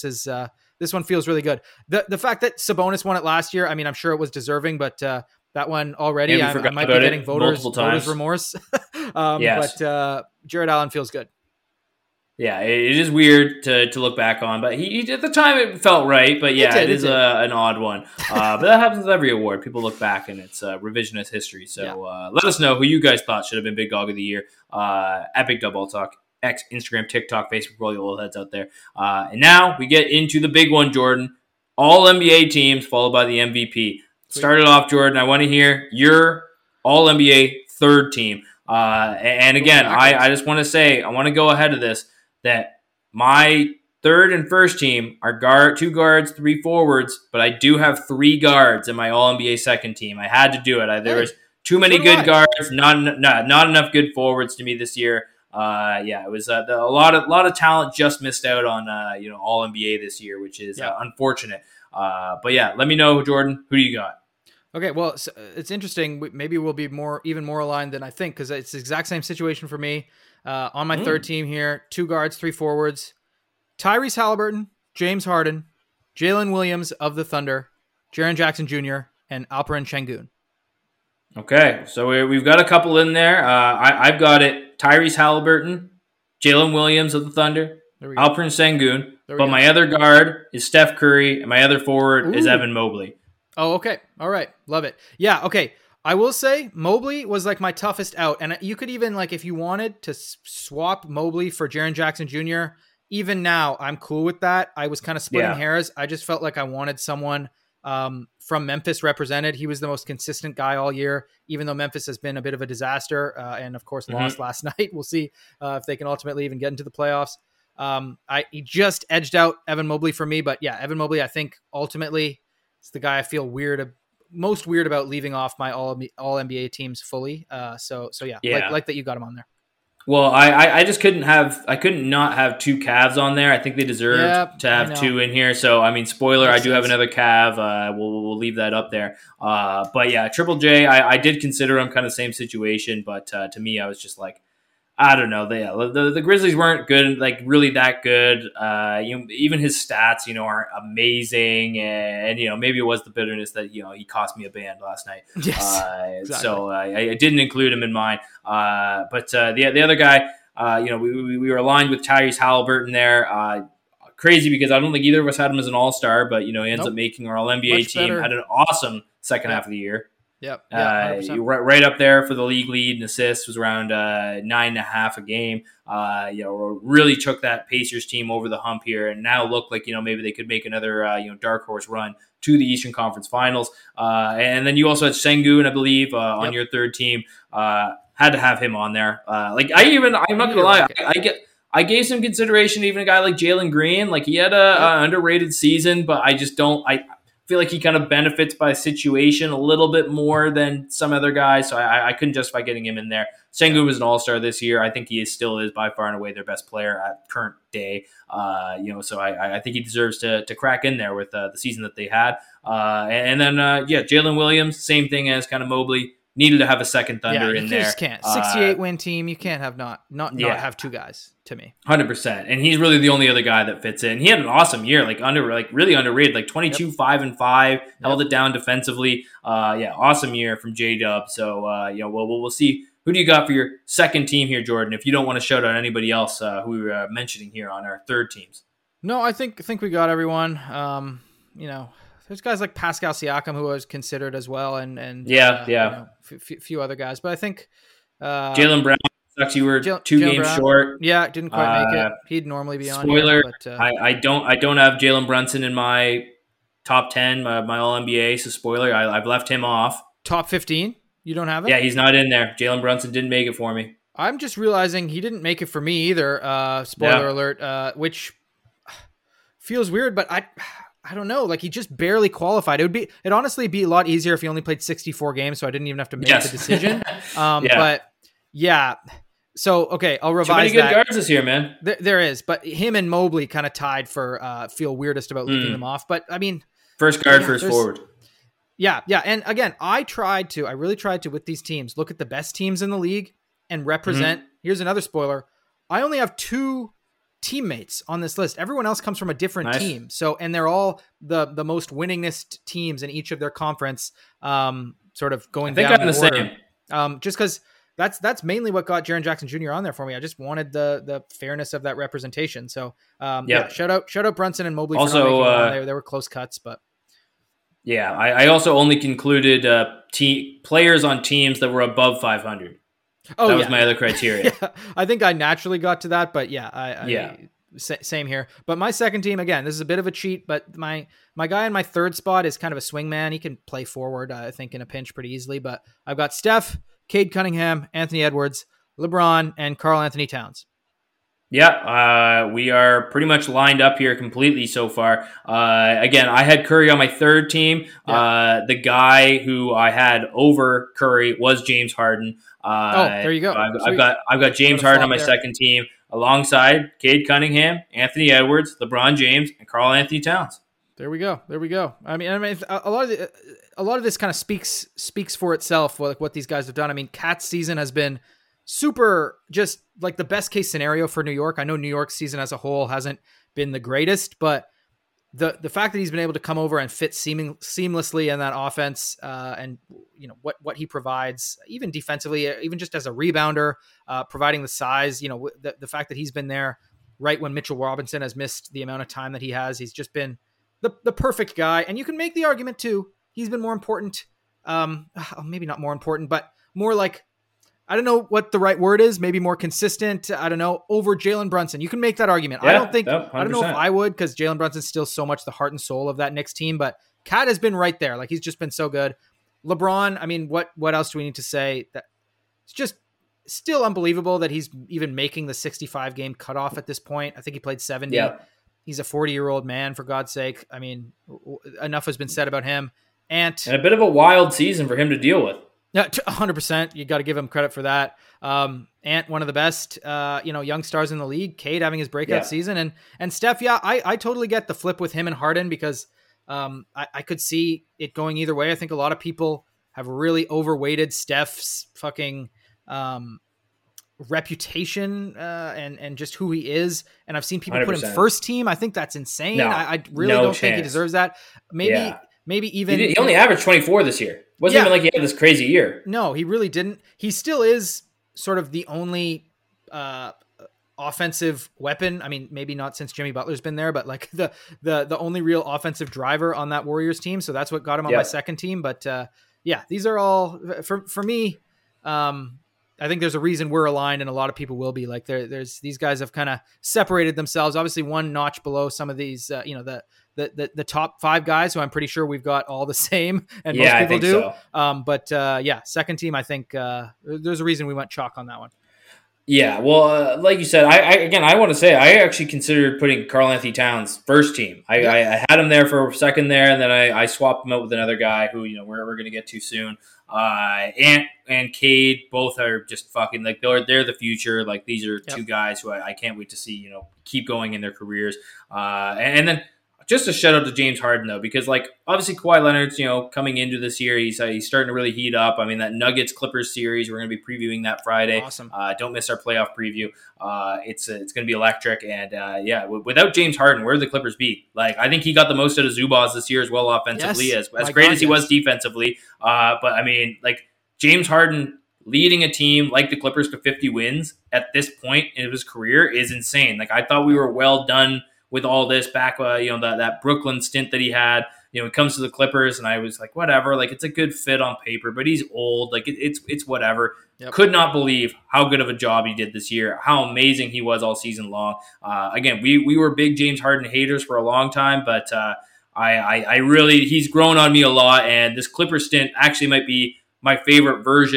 Speaker 2: this one feels really good. The fact that Sabonis won it last year, I mean, I'm sure it was deserving, but that one already, I might be getting voters remorse. Yes. But Jared Allen feels good.
Speaker 1: Yeah, it is weird to look back on, but he at the time it felt right. But yeah, it is an odd one. But that happens with every award. People look back and it's revisionist history. So let us know who you guys thought should have been Big Dog of the Year at Big Dog Ball Talk. X, Instagram, TikTok, Facebook, roll your little heads out there. And now we get into the big one, Jordan. All NBA teams followed by the MVP. Started off, Jordan. I want to hear your All NBA third team. And again, I just want to say, I want to go ahead of this, that my third and first team are 2 guards, 3 forwards, but I do have 3 guards in my All NBA second team. I had to do it. There was too many good guards, not enough good forwards to me this year. It was a lot of talent just missed out on All NBA this year, which is unfortunate. But yeah, let me know, Jordan, who do you got?
Speaker 2: Okay, well, it's interesting. Maybe we'll be even more aligned than I think, because it's the exact same situation for me. On my third team here, 2 guards, 3 forwards: Tyrese Halliburton, James Harden, Jalen Williams of the Thunder, Jaren Jackson Jr., and Alperen Şengün.
Speaker 1: Okay, so we've got a couple in there. I've got it: Tyrese Halliburton, Jalen Williams of the Thunder, Alperen Şengün. But my other guard is Steph Curry, and my other forward is Evan Mobley.
Speaker 2: Oh, okay. All right. Love it. Yeah, okay. I will say Mobley was like my toughest out. And you could even, like, if you wanted to swap Mobley for Jaren Jackson Jr., even now, I'm cool with that. I was kind of splitting hairs. I just felt like I wanted someone from Memphis represented. He was the most consistent guy all year, even though Memphis has been a bit of a disaster and, of course, lost last night. We'll see if they can ultimately even get into the playoffs. He just edged out Evan Mobley for me. But, yeah, Evan Mobley, I think, ultimately – it's the guy I feel most weird about leaving off my all NBA teams fully. So like that you got him on there.
Speaker 1: Well, I just couldn't not have 2 Cavs on there. I think they deserved to have 2 in here. So I mean, spoiler, I do have another Cav. We'll leave that up there. But yeah, Triple J, I did consider him kind of same situation, but to me, I was just like, I don't know. The Grizzlies weren't good, like really that good. Even his stats, aren't amazing, and maybe it was the bitterness that he cost me a band last night.
Speaker 2: Yes, exactly.
Speaker 1: So I didn't include him in mine. But the other guy, we were aligned with Tyrese Halliburton there. Crazy because I don't think either of us had him as an all-star, but he ends up making our All NBA team. Better. Had an awesome second half of the year.
Speaker 2: Yep.
Speaker 1: Right up there for the league lead in assists, was around 9.5 a game. Really took that Pacers team over the hump here, and now look like maybe they could make another dark horse run to the Eastern Conference Finals. And then you also had Şengün, I believe, on your third team. Had to have him on there. I'm not gonna lie, I gave some consideration to even a guy like Jalen Green. Like, he had a underrated season, but I just don't. I feel like he kind of benefits by situation a little bit more than some other guys, so I couldn't justify getting him in there. Şengün was an all-star this year. I think he still is by far and away their best player at current day. So I think he deserves to crack in there with the season that they had. And then Jalen Williams, same thing as kind of Mobley. Needed to have a second Thunder in there. You
Speaker 2: just can't. 68-win team, you can't have not have 2 guys, to me.
Speaker 1: 100%. And he's really the only other guy that fits in. He had an awesome year, really underrated, like 22, 5-5, held it down defensively. Awesome year from J-Dub. So, we'll see. Who do you got for your second team here, Jordan, if you don't want to shout out anybody else who we were mentioning here on our third teams?
Speaker 2: No, I think we got everyone. There's guys like Pascal Siakam who was considered as well, and a few other guys. But I think
Speaker 1: Jaylen Brown sucks. You were 2 games short.
Speaker 2: Yeah, didn't quite make it. He'd normally be on.
Speaker 1: Spoiler: I don't have Jalen Brunson in my top 10, my All NBA. So spoiler: I've left him off.
Speaker 2: Top 15. You don't have it?
Speaker 1: Yeah, he's not in there. Jalen Brunson didn't make it for me.
Speaker 2: I'm just realizing he didn't make it for me either. Spoiler alert, which feels weird, but I don't know. Like, he just barely qualified. It'd honestly be a lot easier if he only played 64 games, so I didn't even have to make the decision. But yeah. So, okay, I'll revise
Speaker 1: Too many good guards this year, man.
Speaker 2: There is, but him and Mobley kind of tied for feel weirdest about leaving them off. But I mean,
Speaker 1: first guard, first forward.
Speaker 2: Yeah. And again, I really tried to, with these teams, look at the best teams in the league and represent. Here's another spoiler. I only have 2 teammates on this list. Everyone else comes from a different team. So, and they're all the most winningest teams in each of their conference, sort of going down the order. Same. Just because that's mainly what got Jaren Jackson Jr. on there for me. I just wanted the fairness of that representation. So, shout out Brunson and Mobley. Also, for not making they were close cuts, but
Speaker 1: yeah, I also only concluded players on teams that were above 500. That was my other criteria.
Speaker 2: I think I naturally got to that, but same here. But my second team, again, this is a bit of a cheat, but my guy in my third spot is kind of a swingman. He can play forward, I think, in a pinch pretty easily. But I've got Steph, Cade Cunningham, Anthony Edwards, LeBron, and Karl-Anthony Towns.
Speaker 1: Yeah, we are pretty much lined up here completely so far. Again, I had Curry on my third team. Yeah. The guy who I had over Curry was James Harden.
Speaker 2: There you go.
Speaker 1: I've got James Harden on my second team alongside Cade Cunningham, Anthony Edwards, LeBron James, and Karl-Anthony Towns.
Speaker 2: There we go. I mean, a lot of this kind of speaks for itself. Like what these guys have done. I mean, Cat's season has been super, just like the best case scenario for New York. I know New York's season as a whole hasn't been the greatest, but the fact that he's been able to come over and fit seamlessly in that offense, and you know what he provides, even defensively, even just as a rebounder, providing the size, you know, the fact that he's been there right when Mitchell Robinson has missed the amount of time that he has, he's just been the perfect guy. And you can make the argument too, he's been more important, maybe not more important, but more like, I don't know what the right word is. Maybe more consistent. I don't know, over Jalen Brunson. You can make that argument. I don't know if I would, because Jalen Brunson's still so much the heart and soul of that Knicks team. But Cat has been right there. Like, he's just been so good. LeBron. I mean, what else do we need to say? That it's just still unbelievable that he's even making the 65 game cutoff at this point. I think he played 70. Yeah. He's a 40-year-old man, for God's sake. I mean, enough has been said about him. And
Speaker 1: a bit of a wild season for him to deal with.
Speaker 2: Yeah, 100%. You got to give him credit for that. Ant, one of the best, young stars in the league. Cade having his breakout season, and Steph. Yeah, I totally get the flip with him and Harden, because I could see it going either way. I think a lot of people have really overweighted Steph's fucking reputation and just who he is. And I've seen people 100%. Put him first team. I think that's insane. No, I really don't think he deserves that. Maybe even
Speaker 1: he only averaged 24 this year. Wasn't even like he had this crazy year.
Speaker 2: No, he really didn't. He still is sort of the only offensive weapon. I mean, maybe not since Jimmy Butler's been there, but like the only real offensive driver on that Warriors team. So that's what got him on my second team. But these are all for me. I think there's a reason we're aligned, and a lot of people will be. Like, there's these guys have kind of separated themselves, obviously one notch below some of these, the top 5 guys who I'm pretty sure we've got all the same, and most people do. So. Second team, I think there's a reason we went chalk on that one.
Speaker 1: Yeah, well, like you said, I want to say I actually considered putting Karl-Anthony Towns first team. I had him there for a second there, and then I swapped him out with another guy who we're going to get to soon. Ant and Cade both are just fucking, like, they're the future. Like, these are two guys who I can't wait to see keep going in their careers. And then just a shout out to James Harden, though, because, like, obviously Kawhi Leonard's, coming into this year, he's starting to really heat up. I mean, that Nuggets Clippers series, we're going to be previewing that Friday.
Speaker 2: Awesome.
Speaker 1: Don't miss our playoff preview. It's going to be electric. And without James Harden, where do the Clippers be? Like, I think he got the most out of Zubaz this year as well offensively, as great as he was defensively. But I mean, like, James Harden leading a team like the Clippers to 50 wins at this point in his career is insane. Like, I thought we were well done with all this back, that Brooklyn stint that he had. It comes to the Clippers, and I was like, whatever. Like, it's a good fit on paper, but he's old. Like, it's whatever. Yep. Could not believe how good of a job he did this year, how amazing he was all season long. Again, we were big James Harden haters for a long time, but I really, he's grown on me a lot, and this Clipper stint actually might be my favorite version of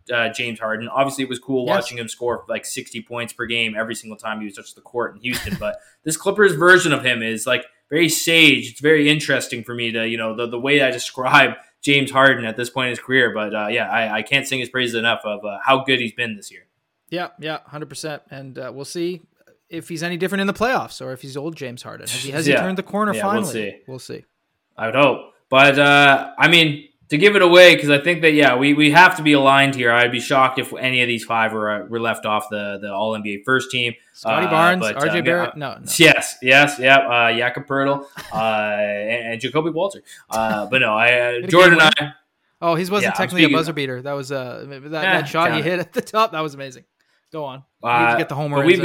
Speaker 1: James Harden. Obviously, it was cool
Speaker 2: Yes.
Speaker 1: watching him score like 60 points per game every single time he was touched the court in Houston. But this Clippers version of him is like very sage. It's very interesting for me to, the way I describe James Harden at this point in his career. But I can't sing his praises enough of how good he's been this year.
Speaker 2: Yeah, 100%. And we'll see if he's any different in the playoffs or if he's old James Harden. Has he turned the corner finally? We'll see.
Speaker 1: I would hope. But, to give it away, because I think that, we have to be aligned here. I'd be shocked if any of these five were left off the All-NBA first team.
Speaker 2: Scotty Barnes, RJ Barrett? No.
Speaker 1: Yes, Jakob Poeltl, and Jacoby Walter. But no, Jordan and I...
Speaker 2: Oh, he wasn't technically a buzzer beater. That was that shot he hit at the top. That was amazing. Go on. We need to get the homer.
Speaker 1: But we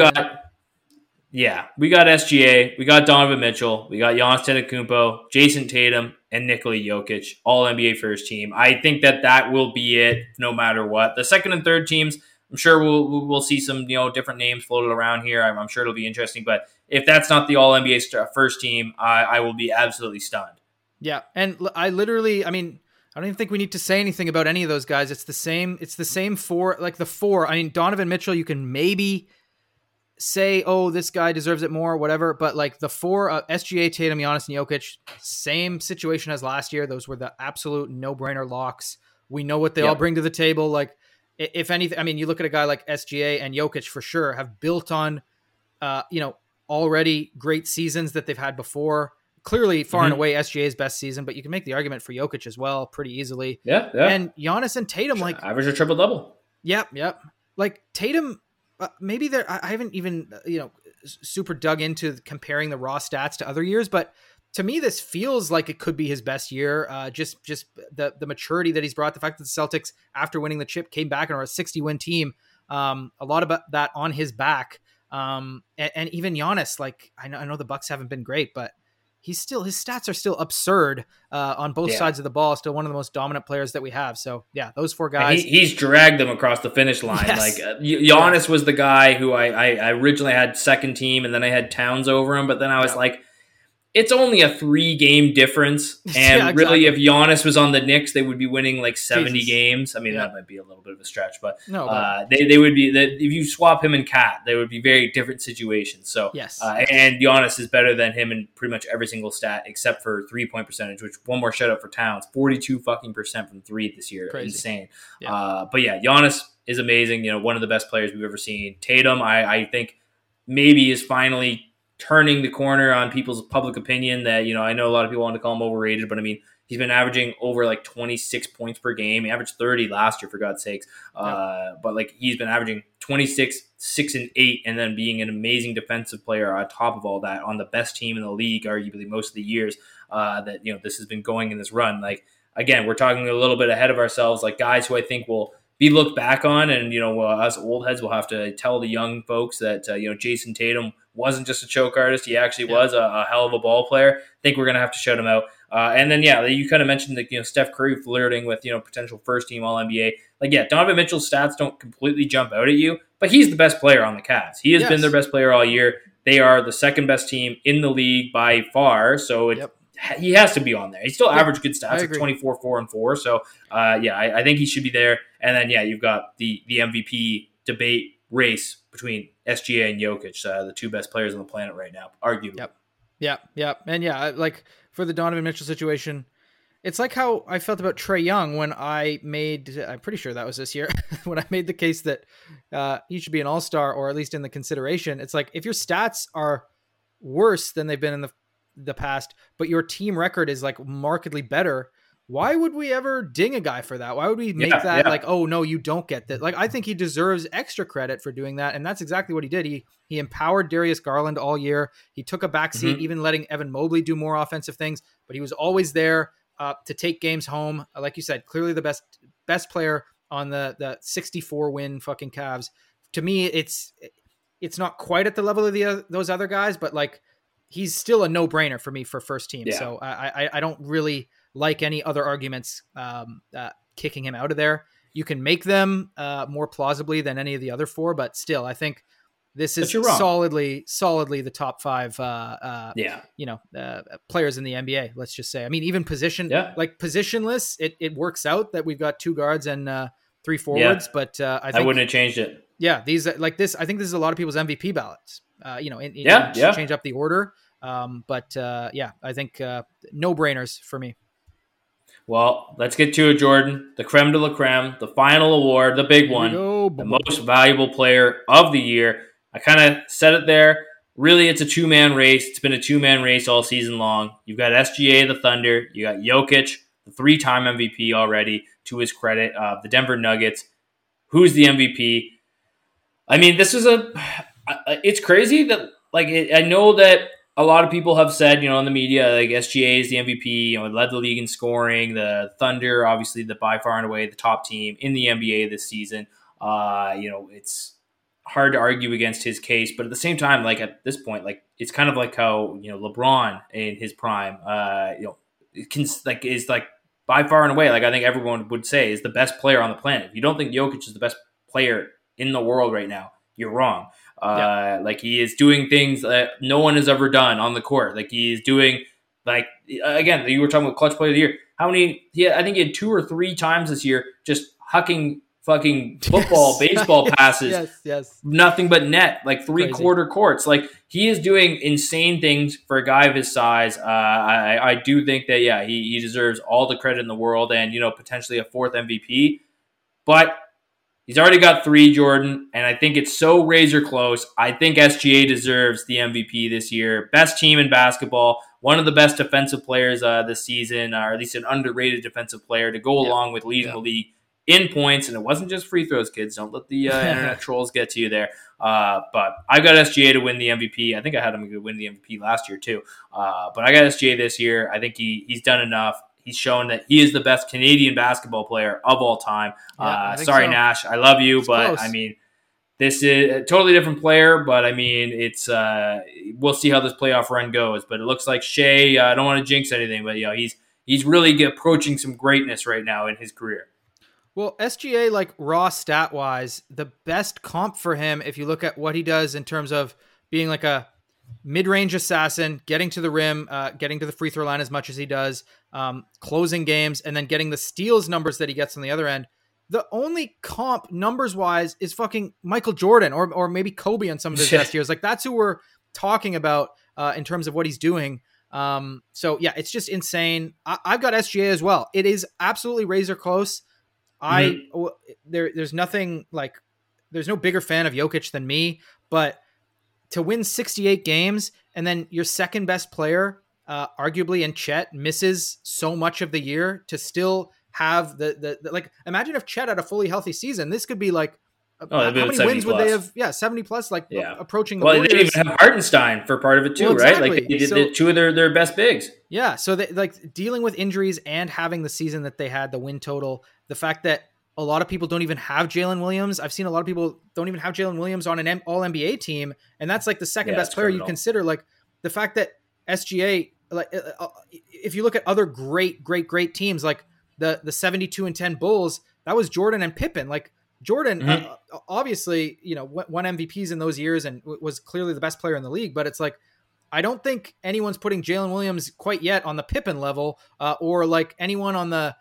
Speaker 1: got SGA, we got Donovan Mitchell, we got Giannis Antetokounmpo, Jason Tatum, and Nikola Jokic, all NBA first team. I think that will be it, no matter what. The second and third teams, I'm sure we'll see some different names floated around here. I'm sure it'll be interesting. But if that's not the All NBA first team, I will be absolutely stunned.
Speaker 2: Yeah, and I don't even think we need to say anything about any of those guys. It's the same four, like the four. I mean, Donovan Mitchell, you can maybe say, oh, this guy deserves it more, whatever. But like the four, SGA, Tatum, Giannis, and Jokic, same situation as last year. Those were the absolute no-brainer locks. We know what they all bring to the table. Like, if anything, I mean, you look at a guy like SGA and Jokic for sure have built on, already great seasons that they've had before. Clearly, far and away, SGA's best season, but you can make the argument for Jokic as well pretty easily.
Speaker 1: Yeah.
Speaker 2: And Giannis and Tatum, like
Speaker 1: average a triple-double.
Speaker 2: Yep. Like Tatum, maybe I haven't even super dug into comparing the raw stats to other years, but to me, this feels like it could be his best year. Just the maturity that he's brought, the fact that the Celtics, after winning the chip, came back and are a 60-win team. A lot of that on his back. And even Giannis, like I know the Bucks haven't been great, but his stats are still absurd on both sides of the ball. Still one of the most dominant players that we have. So yeah, those four guys.
Speaker 1: He's dragged them across the finish line.
Speaker 2: Yes.
Speaker 1: Like Giannis was the guy who I originally had second team, and then I had Towns over him. But then I was like, it's only a 3-game difference. And really, if Giannis was on the Knicks, they would be winning like 70 games. I mean, that might be a little bit of a stretch, but they would be that if you swap him and Cat, they would be very different situations. So
Speaker 2: yes,
Speaker 1: and Giannis is better than him in pretty much every single stat except for 3-point percentage. Which one more shout out for Towns, 42% from three this year,
Speaker 2: crazy.
Speaker 1: Insane.
Speaker 2: Yeah.
Speaker 1: But yeah, Giannis is amazing. One of the best players we've ever seen. Tatum, I think maybe is finally turning the corner on people's public opinion that, I know a lot of people want to call him overrated, but I mean, he's been averaging over like 26 points per game. He averaged 30 last year, for God's sakes. But like he's been averaging 26, 6 and 8, and then being an amazing defensive player on top of all that on the best team in the league, arguably most of the years that, this has been going in this run. Like, again, we're talking a little bit ahead of ourselves, like guys who I think will be looked back on. And, us old heads will have to tell the young folks that, Jason Tatum wasn't just a choke artist. He actually was a hell of a ball player. I think we're going to have to shout him out. And then, you kind of mentioned that, Steph Curry flirting with, potential first team All NBA. Like, Donovan Mitchell's stats don't completely jump out at you, but he's the best player on the Cavs. He has been their best player all year. They are the second best team in the league by far. So he has to be on there. He still averaged good stats at 24, 4 and 4. So I think he should be there. And then, you've got the MVP debate race between SGA and Jokic, the two best players on the planet right now, arguably.
Speaker 2: Yep. And like for the Donovan Mitchell situation, it's like how I felt about Trae Young when I'm pretty sure that was this year, when I made the case that he should be an all-star or at least in the consideration. It's like, if your stats are worse than they've been in the past, but your team record is like markedly better, why would we ever ding a guy for that? Why would we make that like, oh no, you don't get that? Like, I think he deserves extra credit for doing that. And that's exactly what he did. He empowered Darius Garland all year. He took a backseat, even letting Evan Mobley do more offensive things, but he was always there to take games home. Like you said, clearly the best player on the 64 win fucking Cavs. To me, it's not quite at the level of those other guys, but like, he's still a no-brainer for me for first team. Yeah. So I don't really like any other arguments kicking him out of there. You can make them more plausibly than any of the other four, but still, I think this is solidly the top 5 players in the NBA, let's just say. I mean, even positionless, it works out that we've got 2 guards and three forwards, but I think
Speaker 1: I wouldn't have changed it.
Speaker 2: Yeah, these like this. I think this is a lot of people's MVP ballots. Change up the order. I think no brainers for me.
Speaker 1: Well, let's get to it, Jordan. The creme de la creme, the final award, the big one, the most valuable player of the year. I kind of said it there. Really, it's a two-man race. It's been a two-man race all season long. You've got SGA, the Thunder. You got Jokic, the three-time MVP already, to his credit. The Denver Nuggets. Who's the MVP? I mean, it's crazy that, I know that a lot of people have said, in the media, like SGA is the MVP, led the league in scoring. The Thunder, obviously, by far and away the top team in the NBA this season. It's hard to argue against his case, but at the same time, at this point, it's kind of like how LeBron in his prime, is by far and away, I think everyone would say, is the best player on the planet. If you don't think Jokic is the best player in the world right now, you're wrong. He is doing things that no one has ever done on the court. He is doing, again, you were talking about clutch player of the year. I think he had 2 or 3 times this year just hucking fucking football, baseball passes.
Speaker 2: Yes.
Speaker 1: Nothing but net, three-quarter courts. He is doing insane things for a guy of his size. I do think that, he deserves all the credit in the world and, potentially a 4th MVP. But he's already got 3, Jordan, and I think it's so razor close. I think SGA deserves the MVP this year. Best team in basketball, one of the best defensive players this season, or at least an underrated defensive player to go along with leading the league in points. And it wasn't just free throws, kids. Don't let the internet trolls get to you there. But I've got SGA to win the MVP. I think I had him to win the MVP last year too. But I got SGA this year. I think he's done enough. He's shown that he is the best Canadian basketball player of all time. Sorry, so. Nash, I love you, but close. I mean, this is a totally different player. But I mean, it's we'll see how this playoff run goes. But it looks like Shea. I don't want to jinx anything, but he's really approaching some greatness right now in his career.
Speaker 2: Well, SGA, raw stat wise, the best comp for him, if you look at what he does in terms of being a mid-range assassin, getting to the rim, getting to the free throw line as much as he does, closing games, and then getting the steals numbers that he gets on the other end. The only comp numbers-wise is fucking Michael Jordan or maybe Kobe on some of his best years. That's who we're talking about in terms of what he's doing. It's just insane. I've got SGA as well. It is absolutely razor close. There's nothing there's no bigger fan of Jokic than me, but to win 68 games and then your second best player, arguably in Chet, misses so much of the year to still have the imagine if Chet had a fully healthy season. This could be how many wins would they have? 70 plus, approaching the Warriors.
Speaker 1: They didn't even have Hartenstein for part of it too, right? They did 2 of their best bigs.
Speaker 2: Yeah, so they, dealing with injuries and having the season that they had, the win total, the fact that a lot of people don't even have Jalen Williams. I've seen a lot of people don't even have Jalen Williams on an All-NBA team, and that's the second best player you consider. The fact that SGA, if you look at other great teams, the 72-10 Bulls, that was Jordan and Pippen. Jordan, obviously, won MVPs in those years and was clearly the best player in the league. But it's I don't think anyone's putting Jalen Williams quite yet on the Pippen level, or anyone on the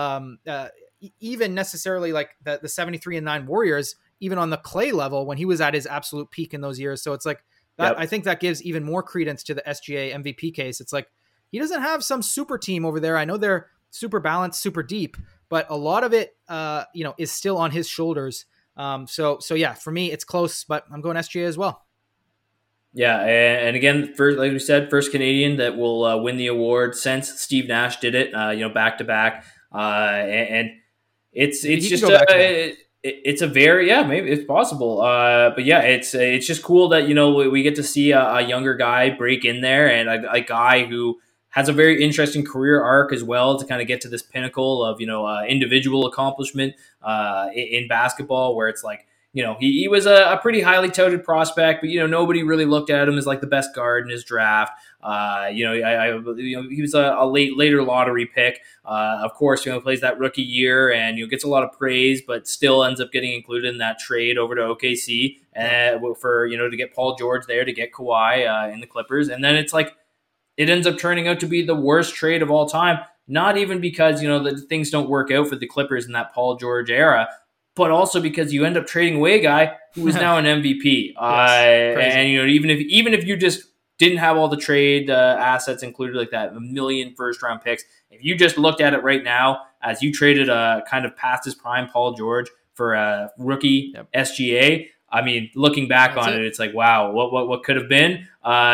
Speaker 2: even necessarily the 73-9 Warriors, even on the Clay level when he was at his absolute peak in those years. So it's that. Yep. I think that gives even more credence to the SGA MVP case. It's he doesn't have some super team over there. I know they're super balanced, super deep, but a lot of it, is still on his shoulders. So for me, it's close, but I'm going SGA as well.
Speaker 1: Yeah, and again, first, like we said, first Canadian that will win the award since Steve Nash did it. Back to back, and it's just it's a very maybe it's possible. But it's just cool that we get to see a younger guy break in there and a guy who has a very interesting career arc as well to kind of get to this pinnacle of individual accomplishment in basketball, where it's he was a pretty highly touted prospect, but nobody really looked at him as the best guard in his draft. He was a later lottery pick. Of course, plays that rookie year and gets a lot of praise, but still ends up getting included in that trade over to OKC for to get Paul George there, to get Kawhi in the Clippers, and then it's it ends up turning out to be the worst trade of all time. Not even because the things don't work out for the Clippers in that Paul George era, but also because you end up trading away a guy who is now an MVP. And even if you just didn't have all the trade assets included like that, 1 million first-round picks, if you just looked at it right now as you traded a kind of past his prime Paul George for a rookie SGA, I mean, looking back on it, it's like, wow, what could have been?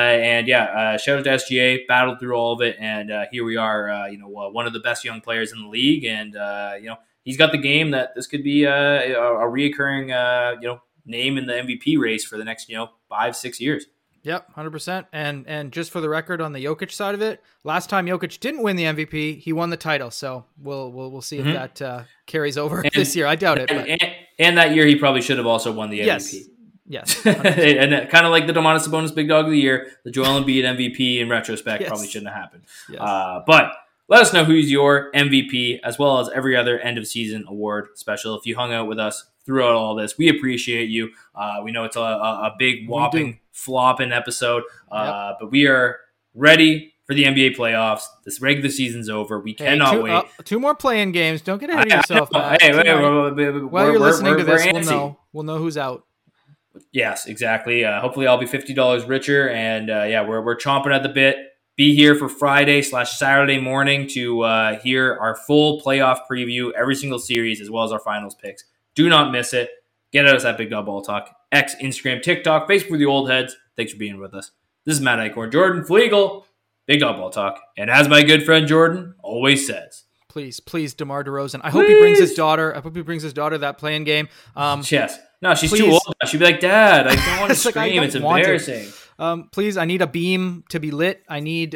Speaker 1: Shout out to SGA, battled through all of it, and here we are, one of the best young players in the league, and he's got the game that this could be a reoccurring, name in the MVP race for the next, 5-6 years.
Speaker 2: Yep, 100%. And just for the record on the Jokic side of it, last time Jokic didn't win the MVP, he won the title. So we'll see if that carries over this year. I doubt it.
Speaker 1: And that year he probably should have also won the MVP.
Speaker 2: Yes.
Speaker 1: And kind of like the Domantas Sabonis Big Dog of the Year, the Joel Embiid MVP in retrospect probably shouldn't have happened. Yes. But let us know who's your MVP, as well as every other end of season award special. If you hung out with us throughout all this, we appreciate you. We know it's a big whopping flopping episode, but we are ready for the NBA playoffs. This regular season's over. We cannot wait.
Speaker 2: 2 more play-in games. Don't get ahead of yourself.
Speaker 1: While
Speaker 2: you're listening to this, we'll know who's out.
Speaker 1: Yes, exactly. Hopefully, I'll be $50 richer, and we're chomping at the bit. Be here for Friday/Saturday morning to hear our full playoff preview, every single series, as well as our finals picks. Do not miss it. Get at us at Big Dog Ball Talk, X, Instagram, TikTok, Facebook for the old heads. Thanks for being with us. This is Matt Eichhorn, Jordan Flegel, Big Dog Ball Talk. And as my good friend Jordan always says,
Speaker 2: please, DeMar DeRozan. I hope he brings his daughter. To that playing game.
Speaker 1: Yes. No, she's too old now. She'd be like, Dad, I don't want to scream. It's embarrassing.
Speaker 2: Please, I need a beam to be lit. I need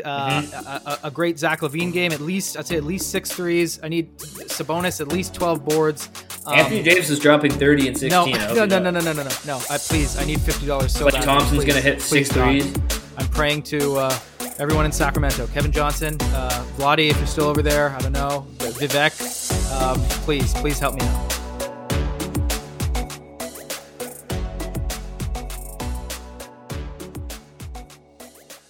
Speaker 2: a great Zach LaVine game. I'd say at least 6 threes. I need Sabonis at least 12 boards.
Speaker 1: Anthony Davis is dropping 30 and 16.
Speaker 2: No. Please, I need $50 so bad.
Speaker 1: Thompson's going to hit 6 threes.
Speaker 2: I'm praying to everyone in Sacramento. Kevin Johnson, Vlade, if you're still over there. I don't know. Vivek, please help me out.